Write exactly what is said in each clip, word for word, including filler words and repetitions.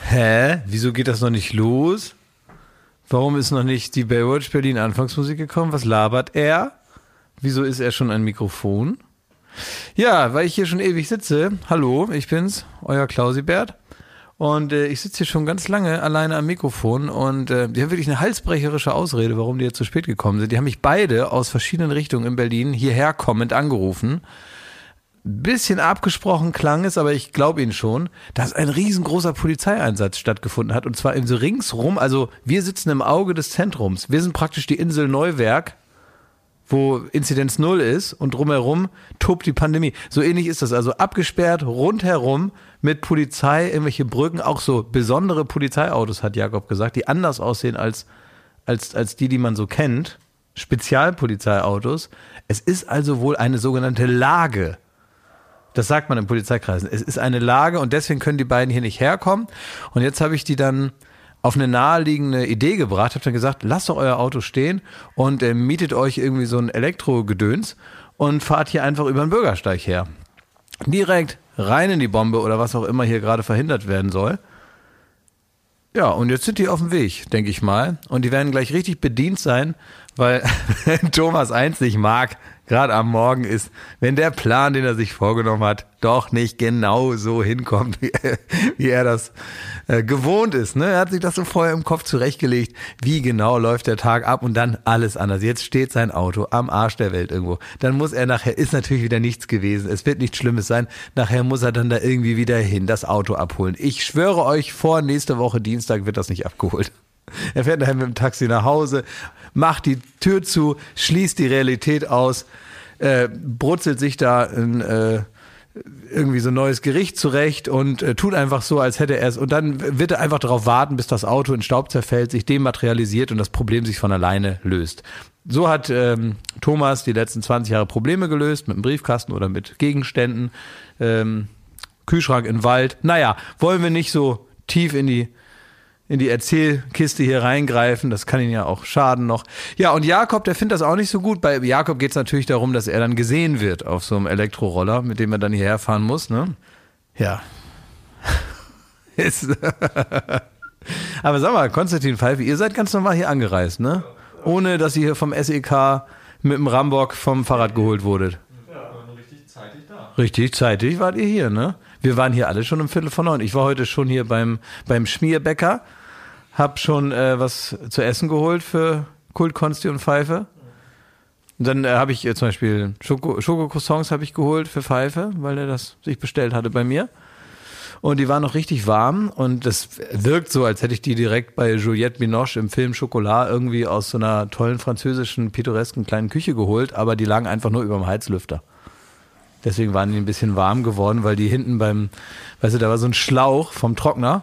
Hä? Wieso geht das noch nicht los? Warum ist noch nicht die Baywatch Berlin Anfangsmusik gekommen? Was labert er? Wieso ist er schon ein Mikrofon? Ja, weil ich hier schon ewig sitze. Hallo, ich bin's, euer Klausibert. Und äh, ich sitze hier schon ganz lange alleine am Mikrofon und äh, die haben wirklich eine halsbrecherische Ausrede, warum die jetzt zu spät gekommen sind. Die haben mich beide aus verschiedenen Richtungen in Berlin hierher kommend angerufen. Bisschen abgesprochen klang es, aber ich glaube Ihnen schon, dass ein riesengroßer Polizeieinsatz stattgefunden hat und zwar in so ringsrum, also wir sitzen im Auge des Zentrums. Wir sind praktisch die Insel Neuwerk, wo Inzidenz null ist und drumherum tobt die Pandemie. So ähnlich ist das, also abgesperrt rundherum mit Polizei, irgendwelche Brücken, auch so besondere Polizeiautos, hat Jakob gesagt, die anders aussehen als, als, als die, die man so kennt. Spezialpolizeiautos. Es ist also wohl eine sogenannte Lage. Das sagt man in Polizeikreisen. Es ist eine Lage und deswegen können die beiden hier nicht herkommen. Und jetzt habe ich die dann auf eine naheliegende Idee gebracht, habe dann gesagt, lasst doch euer Auto stehen und äh, mietet euch irgendwie so ein Elektrogedöns und fahrt hier einfach über den Bürgersteig her. Direkt rein in die Bombe oder was auch immer hier gerade verhindert werden soll. Ja, und jetzt sind die auf dem Weg, denke ich mal. Und die werden gleich richtig bedient sein, weil Thomas eins nicht mag, gerade am Morgen ist, wenn der Plan, den er sich vorgenommen hat, doch nicht genau so hinkommt, wie er, wie er das äh, gewohnt ist. Ne? Er hat sich das so vorher im Kopf zurechtgelegt, wie genau läuft der Tag ab und dann alles anders. Jetzt steht sein Auto am Arsch der Welt irgendwo. Dann muss er nachher, ist natürlich wieder nichts gewesen, es wird nichts Schlimmes sein, nachher muss er dann da irgendwie wieder hin, das Auto abholen. Ich schwöre euch, vor nächste Woche Dienstag wird das nicht abgeholt. Er fährt nachher mit dem Taxi nach Hause, macht die Tür zu, schließt die Realität aus, äh, brutzelt sich da ein, äh, irgendwie so ein neues Gericht zurecht und äh, tut einfach so, als hätte er es. Und dann wird er einfach darauf warten, bis das Auto in Staub zerfällt, sich dematerialisiert und das Problem sich von alleine löst. So hat ähm, Thomas die letzten zwanzig Jahre Probleme gelöst, mit einem Briefkasten oder mit Gegenständen, ähm, Kühlschrank in Wald. Naja, wollen wir nicht so tief in die in die Erzählkiste hier reingreifen, das kann ihn ja auch schaden noch. Ja, und Jakob, der findet das auch nicht so gut. Bei Jakob geht es natürlich darum, dass er dann gesehen wird auf so einem Elektroroller, mit dem er dann hierher fahren muss, ne? Ja. Aber sag mal, Konstantin Pfeife, ihr seid ganz normal hier angereist, ne? Ohne, dass ihr hier vom S E K mit dem Rambock vom Fahrrad geholt wurdet. Ja, richtig zeitig da. Richtig zeitig wart ihr hier, ne? Wir waren hier alle schon um Viertel vor neun. Ich war heute schon hier beim, beim Schmierbäcker. Hab schon äh, was zu essen geholt für Kult, Konsti und Pfeife. Und dann äh, habe ich äh, zum Beispiel Schoko, Schokocroissants habe ich geholt für Pfeife, weil er das sich bestellt hatte bei mir. Und die waren noch richtig warm und das wirkt so, als hätte ich die direkt bei Juliette Binoche im Film Chocolat irgendwie aus so einer tollen französischen, pittoresken kleinen Küche geholt, aber die lagen einfach nur über dem Heizlüfter. Deswegen waren die ein bisschen warm geworden, weil die hinten beim, weißt du, da war so ein Schlauch vom Trockner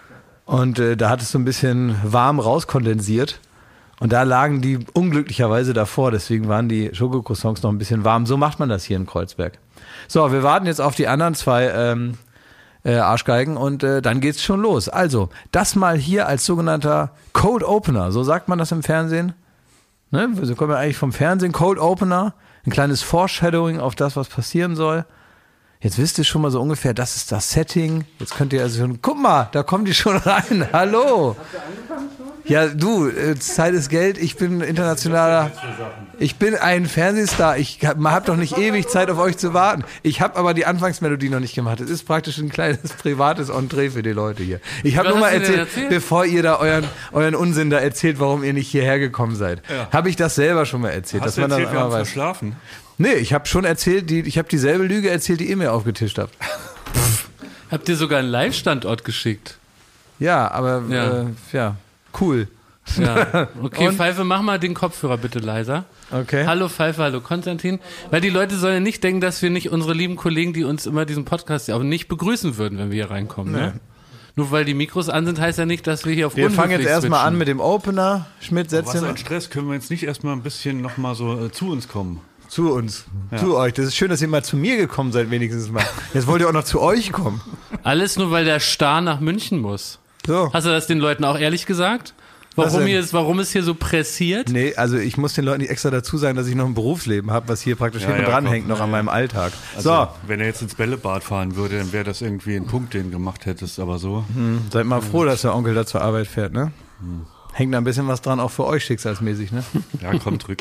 und äh, da hat es so ein bisschen warm rauskondensiert und da lagen die unglücklicherweise davor, deswegen waren die Schokocroissants noch ein bisschen warm. So macht man das hier in Kreuzberg. So, wir warten jetzt auf die anderen zwei ähm, äh, Arschgeigen und äh, dann geht's schon los. Also, das mal hier als sogenannter Cold Opener, so sagt man das im Fernsehen. Ne? Wir kommen ja eigentlich vom Fernsehen, Cold Opener, ein kleines Foreshadowing auf das, was passieren soll. Jetzt wisst ihr schon mal so ungefähr, das ist das Setting. Jetzt könnt ihr also schon, guck mal, da kommen die schon rein. Hallo. Habt ihr angefangen schon? Ja, du, Zeit ist Geld. Ich bin internationaler, ich bin ein Fernsehstar. Ich habe doch nicht ewig Zeit, auf euch zu warten. Ich habe aber die Anfangsmelodie noch nicht gemacht. Es ist praktisch ein kleines privates Entree für die Leute hier. Ich habe nur mal erzählt, erzählt, bevor ihr da euren, euren Unsinn da erzählt, warum ihr nicht hierher gekommen seid. Ja. Habe ich das selber schon mal erzählt. Hast dass du man erzählt, das wir haben weiß. verschlafen? Nee, ich habe schon erzählt, die, ich habe dieselbe Lüge erzählt, die ihr mir aufgetischt habt. Habt ihr sogar einen Live-Standort geschickt? Ja, aber ja, äh, ja cool. Ja. Okay, und? Pfeife, mach mal den Kopfhörer bitte leiser. Okay. Hallo Pfeife, hallo Konstantin. Weil die Leute sollen ja nicht denken, dass wir nicht unsere lieben Kollegen, die uns immer diesen Podcast auch nicht begrüßen würden, wenn wir hier reinkommen. Nee. Ne? Nur weil die Mikros an sind, heißt ja nicht, dass wir hier auf Wir fangen jetzt erstmal an mit dem Opener. Schmidt, setz dir mal. Was ein Stress, können wir jetzt nicht erstmal ein bisschen nochmal so äh, zu uns kommen? Zu uns, ja. Zu euch. Das ist schön, dass ihr mal zu mir gekommen seid, wenigstens mal. Jetzt wollt ihr auch noch zu euch kommen. Alles nur, weil der Star nach München muss. So. Hast du das den Leuten auch ehrlich gesagt? Warum, hier ist, warum ist hier so pressiert? Nee, also ich muss den Leuten nicht extra dazu sagen, dass ich noch ein Berufsleben habe, was hier praktisch Ja, hinten ja, dran komm. hängt, noch Ja, an ja. meinem Alltag. Also, So, wenn er jetzt ins Bällebad fahren würde, dann wäre das irgendwie ein Punkt, den du gemacht hättest, aber so. hm, seid mal froh, dass der Onkel da zur Arbeit fährt, ne? Hängt da ein bisschen was dran, auch für euch schicksalsmäßig, ne? Ja, komm, drück.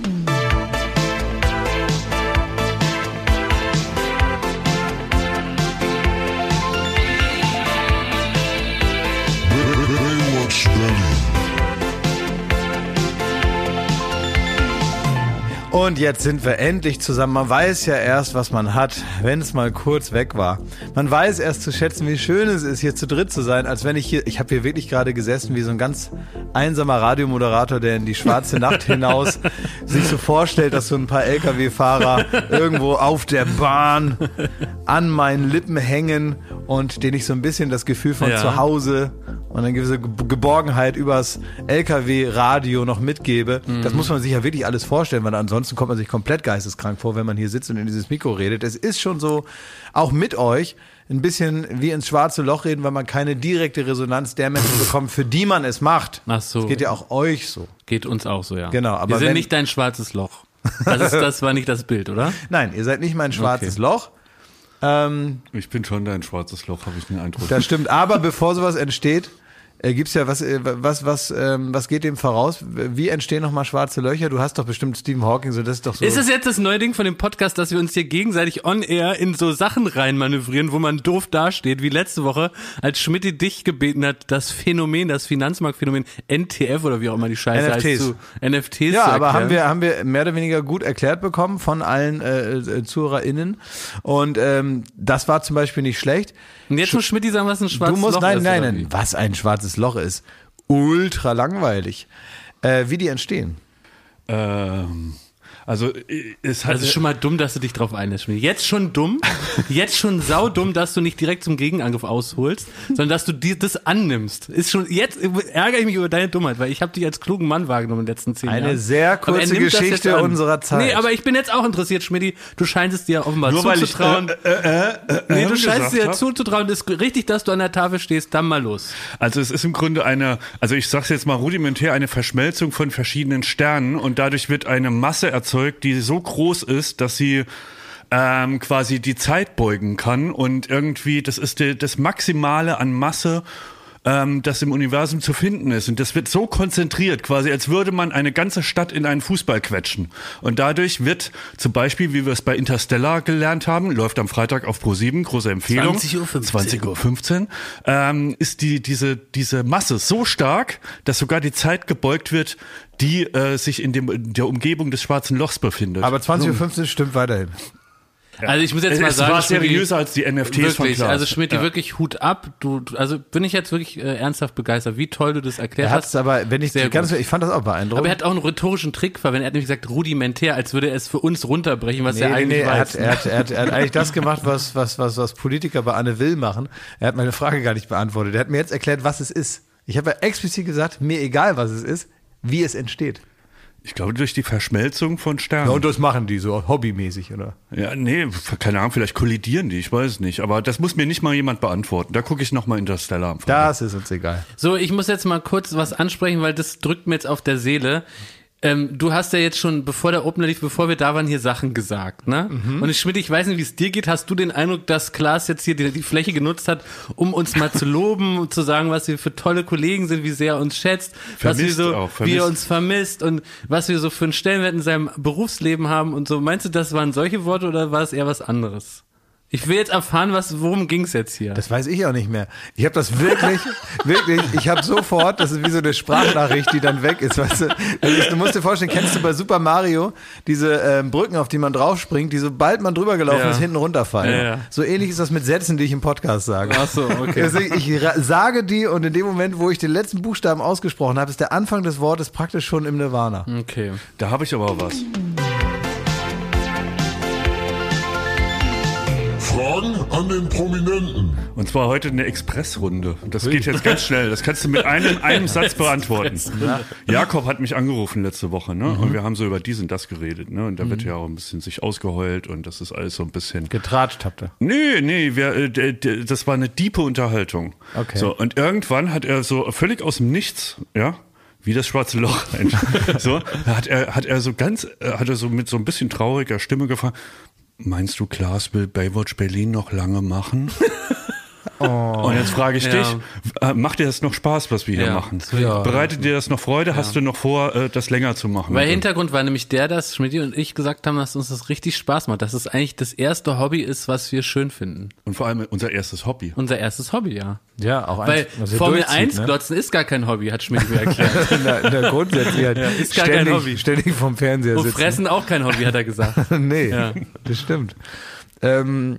Baywatch Berlin. Und jetzt sind wir endlich zusammen. Man weiß ja erst, was man hat, wenn es mal kurz weg war. Man weiß erst zu schätzen, wie schön es ist, hier zu dritt zu sein, als wenn ich hier, ich habe hier wirklich gerade gesessen wie so ein ganz einsamer Radiomoderator, der in die schwarze Nacht hinaus sich so vorstellt, dass so ein paar L K W-Fahrer irgendwo auf der Bahn an meinen Lippen hängen und denen ich so ein bisschen das Gefühl von Ja. zu Hause und eine gewisse Ge- Geborgenheit übers L K W-Radio noch mitgebe. Mhm. Das muss man sich ja wirklich alles vorstellen, weil ansonsten kommt man sich komplett geisteskrank vor, wenn man hier sitzt und in dieses Mikro redet. Es ist schon so, auch mit euch, ein bisschen wie ins schwarze Loch reden, weil man keine direkte Resonanz der Menschen bekommt, für die man es macht. Ach so. Das geht ja auch euch so. Geht uns auch so, ja. Genau, aber Wir sind wenn- nicht dein schwarzes Loch. Das, ist, das war nicht das Bild, oder? Nein, ihr seid nicht mein schwarzes Okay. Loch. Ähm, Ich bin schon da ein schwarzes Loch, habe ich den Eindruck. das stimmt, aber bevor sowas entsteht, äh, gibt's ja, was, äh, was, was, ähm, was geht dem voraus? Wie entstehen nochmal schwarze Löcher? Du hast doch bestimmt Stephen Hawking, so das ist doch so. Ist es jetzt das neue Ding von dem Podcast, dass wir uns hier gegenseitig on-air in so Sachen reinmanövrieren, wo man doof dasteht, wie letzte Woche, als Schmidt dich gebeten hat, das Phänomen, das Finanzmarktphänomen N T F oder wie auch immer die Scheiße N F Ts. heißt, zu N F Ts Ja, zu aber haben erklären. wir, haben wir mehr oder weniger gut erklärt bekommen von allen äh, äh, ZuhörerInnen. Und ähm, das war zum Beispiel nicht schlecht. Und jetzt muss Schmidt sagen, was ein schwarzes Du musst, Loch nein, ist. nein, oder nein, wie? was ein schwarzes Loch ist. Ultra langweilig. Äh, wie die entstehen. Ähm, also es hat Das ist schon mal dumm, dass du dich drauf einlässt, Schmidt. Jetzt schon dumm, jetzt schon saudumm, dass du nicht direkt zum Gegenangriff ausholst, sondern dass du dir das annimmst. Ist schon, jetzt ärgere ich mich über deine Dummheit, weil ich habe dich als klugen Mann wahrgenommen in den letzten zehn Eine Jahren. sehr Aber er kurze nimmt das jetzt Geschichte an. unserer Zeit. Nee, aber ich bin jetzt auch interessiert, Schmidt. Du scheinst es dir offenbar Nur weil ich, zuzutrauen. äh, äh, äh, nee, äh, du scheinst es dir gesagt hab. zuzutrauen. Ist richtig, dass du an der Tafel stehst. Dann mal los. Also es ist im Grunde eine, also ich sag's jetzt mal rudimentär, eine Verschmelzung von verschiedenen Sternen und dadurch wird eine Masse erzeugt, die so groß ist, dass sie ähm, quasi die Zeit beugen kann und irgendwie, das ist die, das Maximale an Masse, ähm, das im Universum zu finden ist. Und das wird so konzentriert, quasi als würde man eine ganze Stadt in einen Fußball quetschen. Und dadurch wird zum Beispiel, wie wir es bei Interstellar gelernt haben, läuft am Freitag auf ProSieben, große Empfehlung. zwanzig Uhr fünfzehn. zwanzig Uhr fünfzehn, ähm, ist die, diese, diese Masse so stark, dass sogar die Zeit gebeugt wird, die äh, sich in, dem, in der Umgebung des schwarzen Lochs befindet. Aber zwanzig Uhr fünfzehn stimmt weiterhin. Also ich muss jetzt es, mal es sagen, war Schmidti, seriöser als die N F Ts von wirklich, Klaas. also Schmidt, wirklich Hut ab. Du, du, also bin ich jetzt wirklich äh, ernsthaft begeistert, wie toll du das erklärt Er hat's hast. aber, wenn ich Sehr ganz, gut. ich fand das auch beeindruckend. Aber er hat auch einen rhetorischen Trick verwendet. Er hat nämlich gesagt, rudimentär, als würde er es für uns runterbrechen, was Nee, er nee, eigentlich nee, er weiß. hat, er, hat, er, hat, er hat eigentlich das gemacht, was, was, was, was Politiker bei Anne Will machen. Er hat meine Frage gar nicht beantwortet. Er hat mir jetzt erklärt, was es ist. Ich habe ja explizit gesagt, mir egal, was es ist, wie es entsteht. Ich glaube, durch die Verschmelzung von Sternen. Ja, und das machen die so hobbymäßig, oder? Ja, nee, keine Ahnung, vielleicht kollidieren die, ich weiß es nicht. Aber das muss mir nicht mal jemand beantworten. Da gucke ich nochmal Interstellar am Freitag. Das ist uns egal. So, ich muss jetzt mal kurz was ansprechen, weil das drückt mir jetzt auf der Seele. Ähm, du hast ja jetzt schon, bevor der Opener lief, bevor wir da waren, hier Sachen gesagt, ne? Mhm. Und ich, Schmidt, ich weiß nicht, wie es dir geht. Hast du den Eindruck, dass Klaas jetzt hier die, die Fläche genutzt hat, um uns mal zu loben und zu sagen, was wir für tolle Kollegen sind, wie sehr er uns schätzt, was wir Vermisst so, auch, wie er vermisst. uns vermisst und was wir so für einen Stellenwert in seinem Berufsleben haben und so. Meinst du, das waren solche Worte oder war es eher was anderes? Ich will jetzt erfahren, was, worum ging's jetzt hier? Das weiß ich auch nicht mehr. Ich habe das wirklich, wirklich, ich habe sofort, das ist wie so eine Sprachnachricht, die dann weg ist, weißt du. Das ist, du musst dir vorstellen, kennst du bei Super Mario diese ähm, Brücken, auf die man draufspringt, die sobald man drüber gelaufen Ja. ist, hinten runterfallen. Ja, ja. So ähnlich ist das mit Sätzen, die ich im Podcast sage. Ach so, okay. Deswegen, ich ra- sage die und in dem Moment, wo ich den letzten Buchstaben ausgesprochen habe, ist der Anfang des Wortes praktisch schon im Nirvana. Okay. Da habe ich aber was. Fragen an den Prominenten. Und zwar heute eine Expressrunde. Das geht jetzt ganz schnell. Das kannst du mit einem, einem Satz beantworten. Jakob hat mich angerufen letzte Woche, ne? Und wir haben so über dies und das geredet, ne? Und da wird ja auch ein bisschen sich ausgeheult und das ist alles so ein bisschen. Getratscht habt ihr. Nee, nee, wir, äh, d- d- das war eine diepe Unterhaltung. Okay. So, und irgendwann hat er so völlig aus dem Nichts, ja, wie das schwarze Loch. So, da hat er, hat er so ganz, hat er so mit so ein bisschen trauriger Stimme gefragt, meinst du, Klaas will Baywatch Berlin noch lange machen? Oh. Und jetzt frage ich Ja. dich, äh, macht dir das noch Spaß, was wir hier Ja. machen? Ja. Bereitet dir das noch Freude? Ja. Hast du noch vor, äh, das länger zu machen? Weil Hintergrund war nämlich der, dass Schmidti und ich gesagt haben, dass uns das richtig Spaß macht, dass es eigentlich das erste Hobby ist, was wir schön finden. Und vor allem unser erstes Hobby. Unser erstes Hobby, ja. Ja, auch Weil eins, was ihr Formel durchzieht, eins ne? glotzen ist gar kein Hobby, hat Schmidti mir erklärt. Na, na, grundsätzlich halt ist gar kein ständig, Hobby. ständig vom Fernseher Und sitzen. Fressen auch kein Hobby, hat er gesagt. Nee, Ja. das stimmt. Ähm,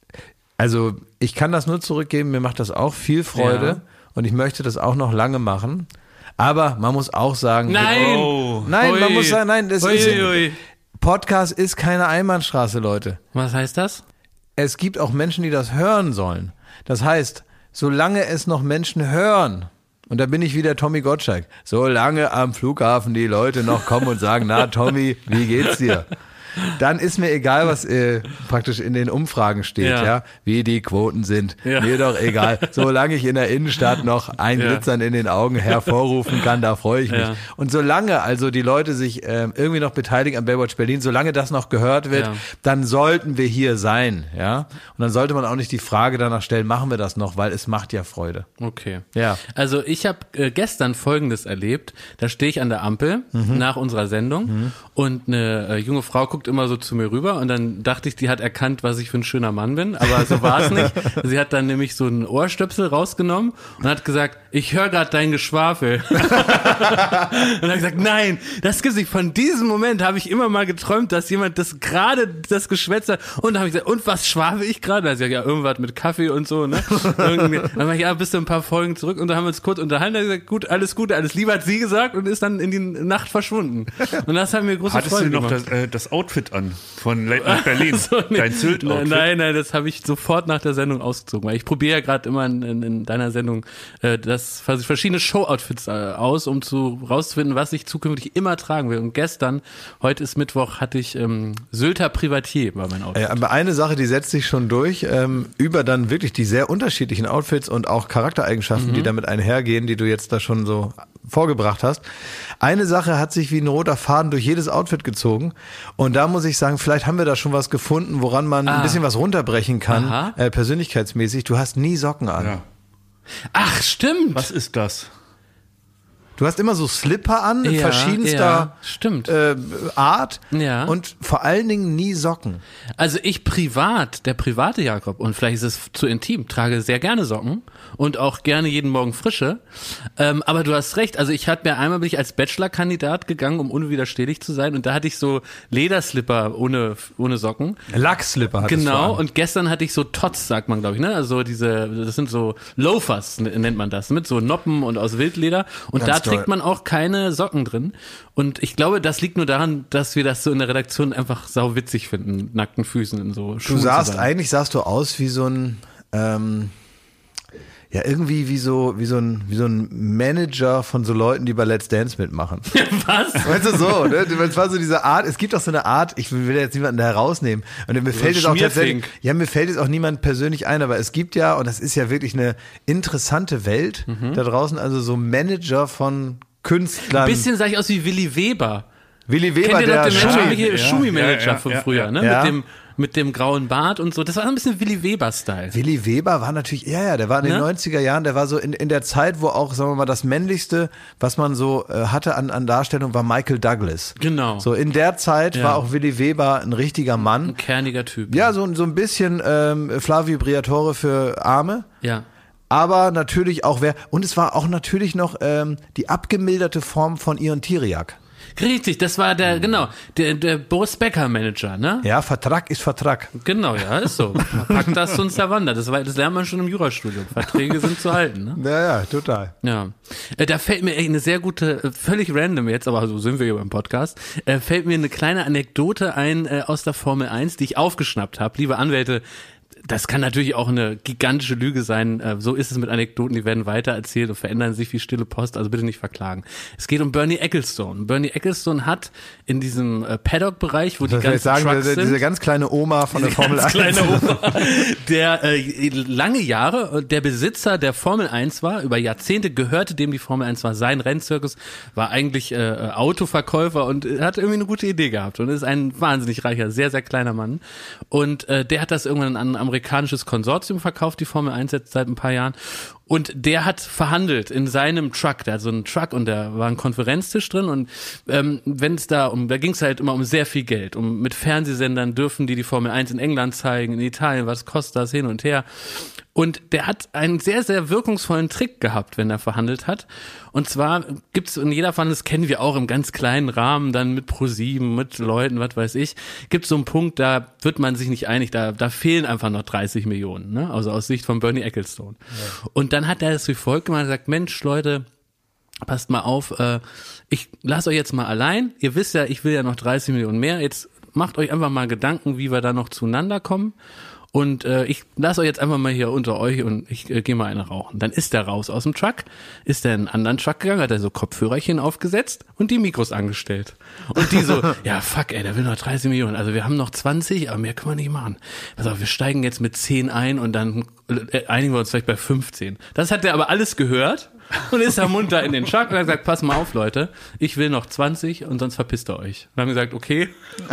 also ich kann das nur zurückgeben, mir macht das auch viel Freude Ja. und ich möchte das auch noch lange machen. Aber man muss auch sagen, Nein! Oh. nein, Ui. man muss sagen, nein, das Ui, ist ui, ui. Podcast ist keine Einbahnstraße, Leute. Was heißt das? Es gibt auch Menschen, die das hören sollen. Das heißt, solange es noch Menschen hören, und da bin ich wieder Tommy Gottschalk, solange am Flughafen die Leute noch kommen und sagen, na Tommy, wie geht's dir? Dann ist mir egal, was äh, praktisch in den Umfragen steht, ja. Ja. wie die Quoten sind. Ja. Mir doch egal. Solange ich in der Innenstadt noch ein Ja. Glitzern in den Augen hervorrufen kann, da freue ich mich. Ja. Und solange also die Leute sich ähm, irgendwie noch beteiligen an Baywatch Berlin, solange das noch gehört wird, Ja. dann sollten wir hier sein, ja. Und dann sollte man auch nicht die Frage danach stellen, machen wir das noch, weil es macht ja Freude. Okay. Ja. Also ich habe äh, gestern Folgendes erlebt. Da stehe ich an der Ampel Mhm. nach unserer Sendung und eine äh, junge Frau guckt immer so zu mir rüber und dann dachte ich, die hat erkannt, was ich für ein schöner Mann bin, aber so war es nicht. Sie hat dann nämlich so einen Ohrstöpsel rausgenommen und hat gesagt, ich höre gerade dein Geschwafel. Und dann habe ich gesagt, nein, das gibt's nicht. Von diesem Moment habe ich immer mal geträumt, dass jemand das gerade das Geschwätz hat. Und dann habe ich gesagt, und was schwafel ich gerade? Da hat sie gesagt, ja, irgendwas mit Kaffee und so, ne? Irgendwie. Dann war ich, ja, bist du ein paar Folgen zurück und da haben wir uns kurz unterhalten. Da hat sie gesagt, gut, alles Gute, alles Liebe, hat sie gesagt und ist dann in die Nacht verschwunden. Und das hat mir große Hattest Freude du noch gemacht. das, äh, das Outfit an von Late Night Berlin? So, nee. Dein Sylt-Outfit? Nein, nein, das habe ich sofort nach der Sendung ausgezogen, weil ich probiere ja gerade immer in, in, in deiner Sendung äh, das verschiedene Show-Outfits äh, aus, um zu rauszufinden, was ich zukünftig immer tragen will. Und gestern, heute ist Mittwoch, hatte ich ähm, Sylter Privatier war mein Outfit. Ja, aber eine Sache, die setzt sich schon durch, ähm, über dann wirklich die sehr unterschiedlichen Outfits und auch Charaktereigenschaften, Mhm. die damit einhergehen, die du jetzt da schon so vorgebracht hast. Eine Sache hat sich wie ein roter Faden durch jedes Outfit gezogen und da muss ich sagen, vielleicht haben wir da schon was gefunden, woran man Ah. ein bisschen was runterbrechen kann, Aha. äh, persönlichkeitsmäßig. Du hast nie Socken an. Ja. Ach, stimmt. Was ist das? Du hast immer so Slipper an, Ja, verschiedenster ja, stimmt. äh, Art Ja. und vor allen Dingen nie Socken. Also ich privat, der private Jakob, und vielleicht ist es zu intim, trage sehr gerne Socken und auch gerne jeden Morgen frische. Ähm, aber du hast recht, also ich hatte mir einmal bin ich als Bachelor-Kandidat gegangen, um unwiderstehlich zu sein, und da hatte ich so Lederslipper ohne ohne Socken. Lackslipper hattest Genau, du an. und gestern hatte ich so Tots, sagt man, glaube ich, ne? Also diese, das sind so Loafers, n- nennt man das, mit so Noppen und aus Wildleder. Und Ganz da toll. trägt man auch keine Socken drin. Und ich glaube, das liegt nur daran, dass wir das so in der Redaktion einfach sau witzig finden, nackten Füßen in so Schuhen Du sahst zu sein. eigentlich, sahst du aus wie so ein, ähm, ja, irgendwie wie so, wie so ein, wie so ein Manager von so Leuten, die bei Let's Dance mitmachen. Was? Weißt du, so, ne? Es war so diese Art, es gibt auch so eine Art, ich will jetzt niemanden da herausnehmen. Und mir fällt jetzt auch tatsächlich, Schmierfink. ja, mir fällt jetzt auch niemand persönlich ein, aber es gibt ja, und das ist ja wirklich eine interessante Welt Mhm. da draußen, also so Manager von Künstlern. Ein bisschen sah ich aus wie Willy Weber. Willy Weber, Kennt ihr der noch den Schumi- Schumi, ja, Schumi-Manager ja, ja, von ja, früher, ja. ne? Ja. Mit dem, mit dem grauen Bart und so. Das war ein bisschen Willy Weber-Style. Willy Weber war natürlich, ja, ja, der war in den Ne? neunziger Jahren, der war so in, in der Zeit, wo auch, sagen wir mal, das Männlichste, was man so äh, hatte an, an Darstellung, war Michael Douglas. Genau. So in der Zeit Ja. war auch Willy Weber ein richtiger Mann. Ein kerniger Typ. Ja, so, so ein bisschen ähm, Flavio Briatore für Arme. Ja. Aber natürlich auch wer, und es war auch natürlich noch ähm, die abgemilderte Form von Ion Tiriak. Richtig, das war der, genau, der, der Boris Becker Manager, ne? Ja, Vertrag ist Vertrag. Genau, ja, ist so. Packt das uns der Wander. Das, war, das lernt man schon im Jurastudium. Verträge sind zu halten, ne? Ja, ja, total. Ja. Äh, da fällt mir echt eine sehr gute, äh, völlig random jetzt, aber so sind wir hier beim Podcast, äh, fällt mir eine kleine Anekdote ein äh, aus der Formel eins, die ich aufgeschnappt habe. Liebe Anwälte, das kann natürlich auch eine gigantische Lüge sein. Äh, so ist es mit Anekdoten, die werden weitererzählt und verändern sich wie stille Post, also bitte nicht verklagen. Es geht um Bernie Ecclestone. Bernie Ecclestone hat in diesem äh, Paddock-Bereich, wo Das die ganzen sagen, Trucks diese, sind, diese ganz kleine Oma von der Formel eins. kleine Oma, der äh, lange Jahre der Besitzer der Formel eins war, über Jahrzehnte gehörte dem die Formel eins, war sein Rennzirkus, war eigentlich äh, Autoverkäufer und hat irgendwie eine gute Idee gehabt und ist ein wahnsinnig reicher, sehr, sehr kleiner Mann. Und äh, der hat das irgendwann an ein amerikanisches Konsortium verkauft, die Formel eins jetzt seit ein paar Jahren. Und der hat verhandelt in seinem Truck, der hat so einen Truck und da war ein Konferenztisch drin und ähm, wenn es da um, da ging es halt immer um sehr viel Geld. Um mit Fernsehsendern dürfen die die Formel eins in England zeigen, in Italien, was kostet das hin und her. Und der hat einen sehr, sehr wirkungsvollen Trick gehabt, wenn er verhandelt hat. Und zwar gibt's in jeder Verhandlung, das kennen wir auch im ganz kleinen Rahmen, dann mit ProSieben, mit Leuten, was weiß ich, gibt's so einen Punkt, da wird man sich nicht einig, da, da fehlen einfach noch dreißig Millionen, ne? Also aus Sicht von Bernie Ecclestone. Ja. Und dann hat er das wie folgt gemacht, er sagt, Mensch, Leute, passt mal auf, äh, ich lasse euch jetzt mal allein, ihr wisst ja, ich will ja noch dreißig Millionen mehr, jetzt macht euch einfach mal Gedanken, wie wir da noch zueinander kommen. Und äh, ich lasse euch jetzt einfach mal hier unter euch und ich äh, gehe mal eine rauchen. Dann ist der raus aus dem Truck, ist der in einen anderen Truck gegangen, hat er so Kopfhörerchen aufgesetzt und die Mikros angestellt. Und die so, ja fuck ey, der will noch dreißig Millionen. Also wir haben noch zwanzig, aber mehr können wir nicht machen. Pass auf, wir steigen jetzt mit zehn ein und dann äh, einigen wir uns vielleicht bei fünfzehn. Das hat er aber alles gehört und ist da munter in den Truck und hat gesagt, pass mal auf Leute, ich will noch zwanzig und sonst verpisst ihr euch. Und haben gesagt, okay.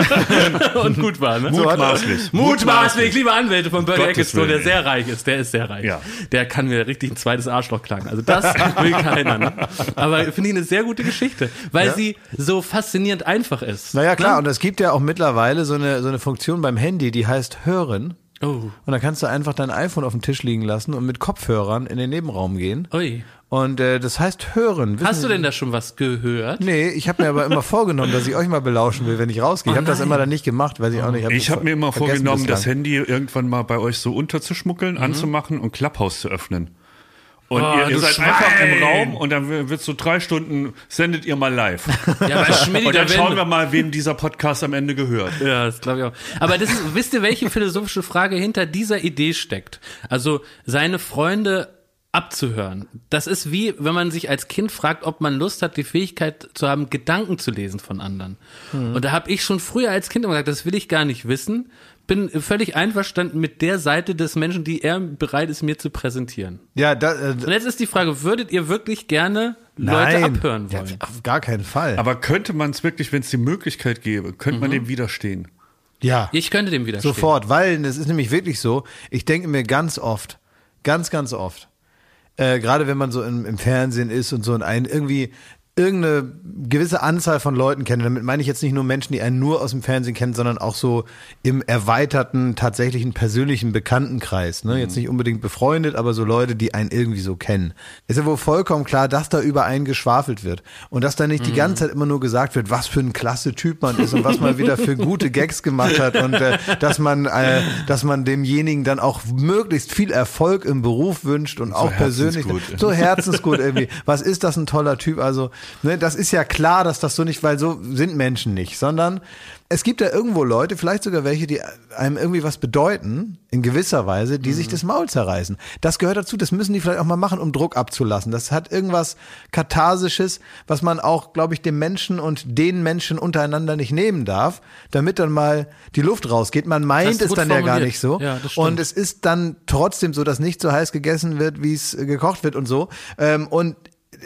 Und gut war, ne? Mutmaßlich. Mutmaßlich, liebe Anwälte von Bernie Gottes Ecclestone, der Willen, sehr reich ist, der ist sehr reich. Ja. Der kann mir richtig ein zweites Arschloch klagen. Also das will keiner. Ne? Aber finde ich eine sehr gute Geschichte, weil Ja. sie so faszinierend einfach ist. Naja, klar, Ne? und es gibt ja auch mittlerweile so eine, so eine Funktion beim Handy, die heißt Hören. Oh, Und dann kannst du einfach dein iPhone auf den Tisch liegen lassen und mit Kopfhörern in den Nebenraum gehen. ui. Und äh, das heißt Hören. Wissen Hast du Sie- denn da schon was gehört? Nee, ich habe mir aber immer vorgenommen, dass ich euch mal belauschen will, wenn ich rausgehe. Ich Oh habe das nein. immer dann nicht gemacht, weil ich auch nicht. Ich habe mir immer vergessen vorgenommen, das bislang. Handy irgendwann mal bei euch so unterzuschmuggeln, anzumachen und Clubhouse zu öffnen. Und Oh, ihr, ihr du seid Schwein! einfach im Raum und dann wird so drei Stunden, sendet ihr mal live. Ja, aber Schmidti, Und da dann schauen werden- wir mal, wem dieser Podcast am Ende gehört. Ja, das glaube ich auch. Aber das ist, wisst ihr, welche philosophische Frage hinter dieser Idee steckt? Also seine Freunde abzuhören. Das ist wie, wenn man sich als Kind fragt, ob man Lust hat, die Fähigkeit zu haben, Gedanken zu lesen von anderen. Mhm. Und da habe ich schon früher als Kind immer gesagt, das will ich gar nicht wissen. Bin völlig einverstanden mit der Seite des Menschen, die er bereit ist, mir zu präsentieren. Ja, da, äh, Und jetzt ist die Frage, würdet ihr wirklich gerne Leute nein, abhören Ja, wollen? auf gar keinen Fall. Aber könnte man es wirklich, wenn es die Möglichkeit gäbe, könnte man dem widerstehen? ja, Ich könnte dem widerstehen. sofort, weil es ist nämlich wirklich so. Ich denke mir ganz oft, ganz, ganz oft, äh, gerade wenn man so im, im Fernsehen ist und so und einen irgendwie irgendeine gewisse Anzahl von Leuten kennen. Damit meine ich jetzt nicht nur Menschen, die einen nur aus dem Fernsehen kennen, sondern auch so im erweiterten, tatsächlichen, persönlichen Bekanntenkreis. Ne? Jetzt nicht unbedingt befreundet, aber so Leute, die einen irgendwie so kennen. Ist ja wohl vollkommen klar, dass da über einen geschwafelt wird. Und dass da nicht die ganze Zeit immer nur gesagt wird, was für ein klasse Typ man ist und was man wieder für gute Gags gemacht hat und äh, dass man äh, dass man demjenigen dann auch möglichst viel Erfolg im Beruf wünscht und auch persönlich. herzensgut. So herzensgut irgendwie. Was ist das ein toller Typ? Also, ne, das ist ja klar, dass das so nicht, weil so sind Menschen nicht, sondern es gibt ja irgendwo Leute, vielleicht sogar welche, die einem irgendwie was bedeuten, in gewisser Weise, die mhm. sich das Maul zerreißen. Das gehört dazu, das müssen die vielleicht auch mal machen, um Druck abzulassen. Das hat irgendwas Katharsisches, was man auch, glaube ich, dem Menschen und den Menschen untereinander nicht nehmen darf, damit dann mal die Luft rausgeht. Man meint Hast du es gut dann ja gar formuliert. nicht so. Ja, das stimmt. Und es ist dann trotzdem so, dass nicht so heiß gegessen wird, wie es gekocht wird und so. Ähm, und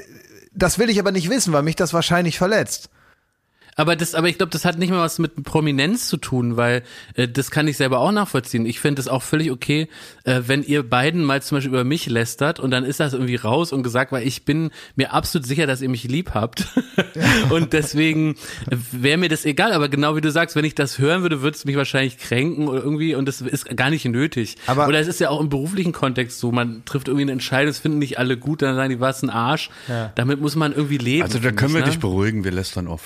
das will ich aber nicht wissen, weil mich das wahrscheinlich verletzt. Aber das, aber ich glaube, das hat nicht mal was mit Prominenz zu tun, weil äh, das kann ich selber auch nachvollziehen. Ich finde es auch völlig okay, äh, wenn ihr beiden mal zum Beispiel über mich lästert und dann ist das irgendwie raus und gesagt, weil ich bin mir absolut sicher, dass ihr mich lieb habt und deswegen wäre mir das egal. Aber genau wie du sagst, wenn ich das hören würde, würde es mich wahrscheinlich kränken oder irgendwie und das ist gar nicht nötig. Aber oder es ist ja auch im beruflichen Kontext so, man trifft irgendwie eine Entscheidung, das finden nicht alle gut, dann sagen die, was ein Arsch. Ja. Damit muss man irgendwie leben. Also da finde können ich, wir ne? dich beruhigen, wir lästern oft.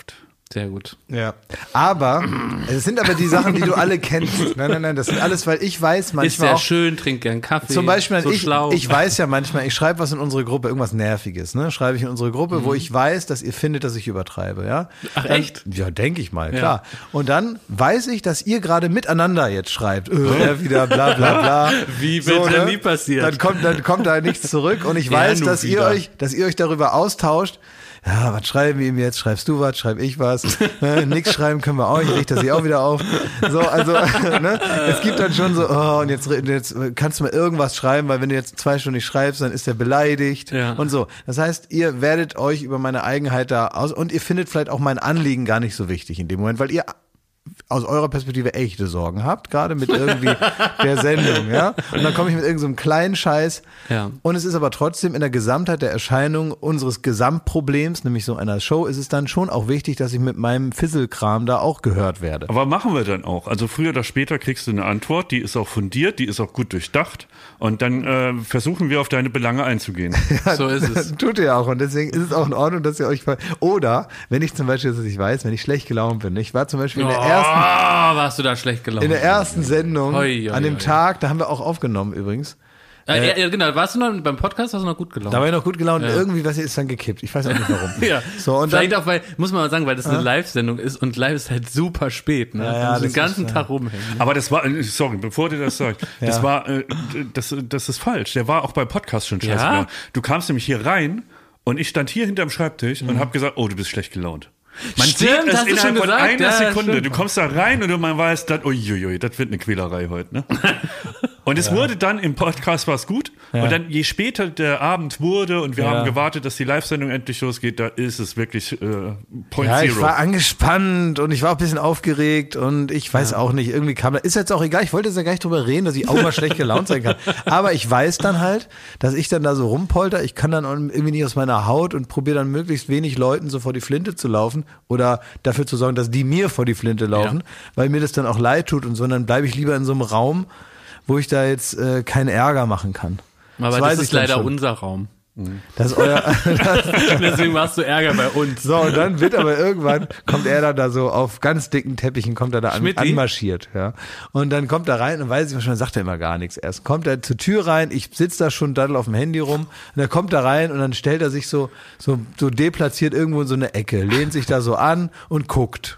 Sehr gut. Ja, aber es sind aber die Sachen, die du alle kennst. Nein, nein, nein, das sind alles, weil ich weiß Ist manchmal sehr auch, schön, trinkt gern Kaffee. zum Beispiel, so ich, schlau. ich weiß ja manchmal, ich schreibe was in unsere Gruppe, irgendwas Nerviges, ne? Schreibe ich in unsere Gruppe, mhm. wo ich weiß, dass ihr findet, dass ich übertreibe, ja? Ach, dann, echt? Ja, denke ich mal, Ja. klar. Und dann weiß ich, dass ihr gerade miteinander jetzt schreibt, äh, er wieder bla bla bla. Wie wird denn nie passiert? Dann kommt, dann kommt da nichts zurück und ich Ja, weiß, nun dass ihr wieder. euch, dass ihr euch darüber austauscht. Ja, was schreiben wir ihm jetzt? Schreibst du was? Schreib ich was? Ne, nix schreiben können wir auch nicht, riecht er sich auch wieder auf. So, also, ne, es gibt dann schon so, oh, und jetzt, jetzt kannst du mal irgendwas schreiben, weil wenn du jetzt zwei Stunden nicht schreibst, dann ist er beleidigt Ja. und so. Das heißt, ihr werdet euch über meine Eigenheit da aus und ihr findet vielleicht auch mein Anliegen gar nicht so wichtig in dem Moment, weil ihr aus eurer Perspektive echte Sorgen habt, gerade mit irgendwie der Sendung, ja. Und dann komme ich mit irgendeinem so einem kleinen Scheiß. Ja. Und es ist aber trotzdem in der Gesamtheit der Erscheinung unseres Gesamtproblems, nämlich so einer Show, ist es dann schon auch wichtig, dass ich mit meinem Fisselkram da auch gehört werde. Aber machen wir dann auch. Also früher oder später kriegst du eine Antwort, die ist auch fundiert, die ist auch gut durchdacht und dann äh, versuchen wir auf deine Belange einzugehen. So ist es. Tut ihr auch und deswegen ist es auch in Ordnung, dass ihr euch ver- oder wenn ich zum Beispiel, dass ich weiß, wenn ich schlecht gelaunt bin, ich war zum Beispiel in der ersten Oh, warst du da schlecht gelaufen. in der ersten Sendung Hoi, hoi, an dem hoi. Tag, da haben wir auch aufgenommen übrigens. Äh, ja, ja, genau, warst du noch beim Podcast, hast du noch gut gelaufen. Da war ich noch gut gelaunt Ja. und irgendwie was ist dann gekippt. Ich weiß auch nicht warum. Ja, So, und vielleicht dann, auch, weil, muss man mal sagen, weil das eine Live-Sendung ist und live ist halt super spät, ne? Ja, ja, Da musst du das den ganzen ist, Tag rumhängen. Aber das war, äh, sorry, bevor du das sagst, das Ja. war, äh, das, das ist falsch. Der war auch beim Podcast schon scheiße Ja? gelaunt. Du kamst nämlich hier rein und ich stand hier hinterm Schreibtisch Mhm. und habe gesagt, oh, du bist schlecht gelaunt. Man Stimmt, sieht es hast du innerhalb schon von gesagt? einer Ja, Sekunde. stimmt. Du kommst da rein und man weiß, dann, uiuiui, das wird eine Quälerei heute. Ne? Und es wurde dann, im Podcast war es gut. Ja. Und dann, je später der Abend wurde und wir Ja. haben gewartet, dass die Live-Sendung endlich losgeht, da ist es wirklich äh, Point ja, ich Zero. war angespannt und ich war auch ein bisschen aufgeregt und ich weiß auch nicht, irgendwie kam da, ist jetzt auch egal, ich wollte jetzt ja gar nicht drüber reden, dass ich auch mal schlecht gelaunt sein kann. Aber ich weiß dann halt, dass ich dann da so rumpolter, ich kann dann irgendwie nicht aus meiner Haut und probiere dann möglichst wenig Leuten so vor die Flinte zu laufen oder dafür zu sorgen, dass die mir vor die Flinte laufen, Ja. weil mir das dann auch leid tut und so, und dann bleibe ich lieber in so einem Raum, wo ich da jetzt äh, keinen Ärger machen kann. Aber das, weiß ist ich dann leider schon. unser Raum. Das ist euer, Deswegen machst du Ärger bei uns. so, und dann wird aber irgendwann, kommt er dann da so auf ganz dicken Teppichen, kommt er da an, Schmidti? anmarschiert, ja. Und dann kommt er rein und weiß ich schon, dann sagt er immer gar nichts erst. Kommt er zur Tür rein, ich sitze da schon daddel auf dem Handy rum, und dann kommt er rein und dann stellt er sich so, so, so deplatziert irgendwo in so eine Ecke, lehnt sich da so an und guckt.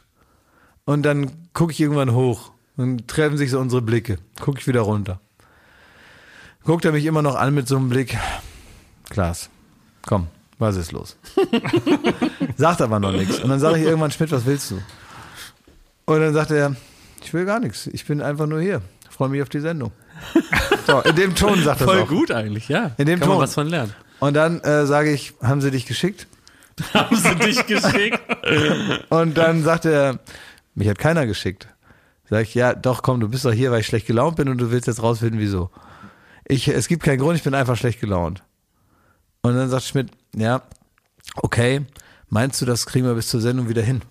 Und dann gucke ich irgendwann hoch und treffen sich so unsere Blicke. Gucke ich wieder runter. Guckt er mich immer noch an mit so einem Blick. Klaas, komm, was ist los? Sagt aber noch nichts. Und dann sage ich irgendwann, Schmidt, was willst du? Und dann sagt er, ich will gar nichts. Ich bin einfach nur hier. Freue mich auf die Sendung. So, in dem Ton sagt er Voll auch. gut eigentlich, ja. In dem Kann Ton. man was von lernen. Und dann äh, sage ich, haben sie dich geschickt? Haben sie dich geschickt? Und dann sagt er, mich hat keiner geschickt. Sag ich, ja, doch, komm, du bist doch hier, weil ich schlecht gelaunt bin und du willst jetzt rausfinden, wieso. Ich, es gibt keinen Grund, ich bin einfach schlecht gelaunt. Und dann sagt Schmidt, ja, okay, meinst du, das kriegen wir bis zur Sendung wieder hin?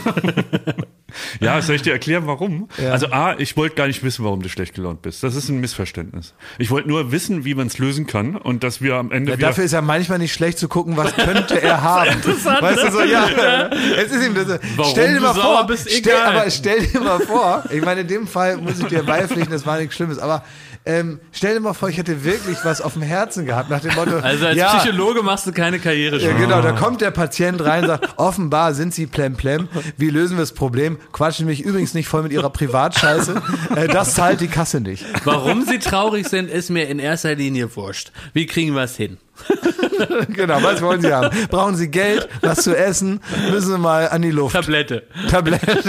Ja, soll ich dir erklären, warum? Ja. Also A, ich wollte gar nicht wissen, warum du schlecht gelaunt bist. Das ist ein Missverständnis. Ich wollte nur wissen, wie man es lösen kann und dass wir am Ende Ja, wieder... dafür ist ja manchmal nicht schlecht zu gucken, was könnte er haben. Weißt du so, ja, es ist ihm das. Warum stell dir du mal sauer vor, bist, stell, egal. aber stell dir mal vor, ich meine, in dem Fall muss ich dir beipflichten, das war nichts Schlimmes, aber ähm, stell dir mal vor, ich hätte wirklich was auf dem Herzen gehabt, nach dem Motto, Also als ja, Psychologe machst du keine Karriere ja, schon. genau, da kommt der Patient rein und sagt, offenbar sind Sie plemplem, wie lösen wir das Problem? Quatschen mich übrigens nicht voll mit Ihrer Privatscheiße, äh, das zahlt die Kasse nicht. Warum sie traurig sind, ist mir in erster Linie wurscht. Wie kriegen wir es hin? Genau, was wollen Sie haben? Brauchen Sie Geld, was zu essen? Müssen Sie mal an die Luft. Tablette. Tabletten.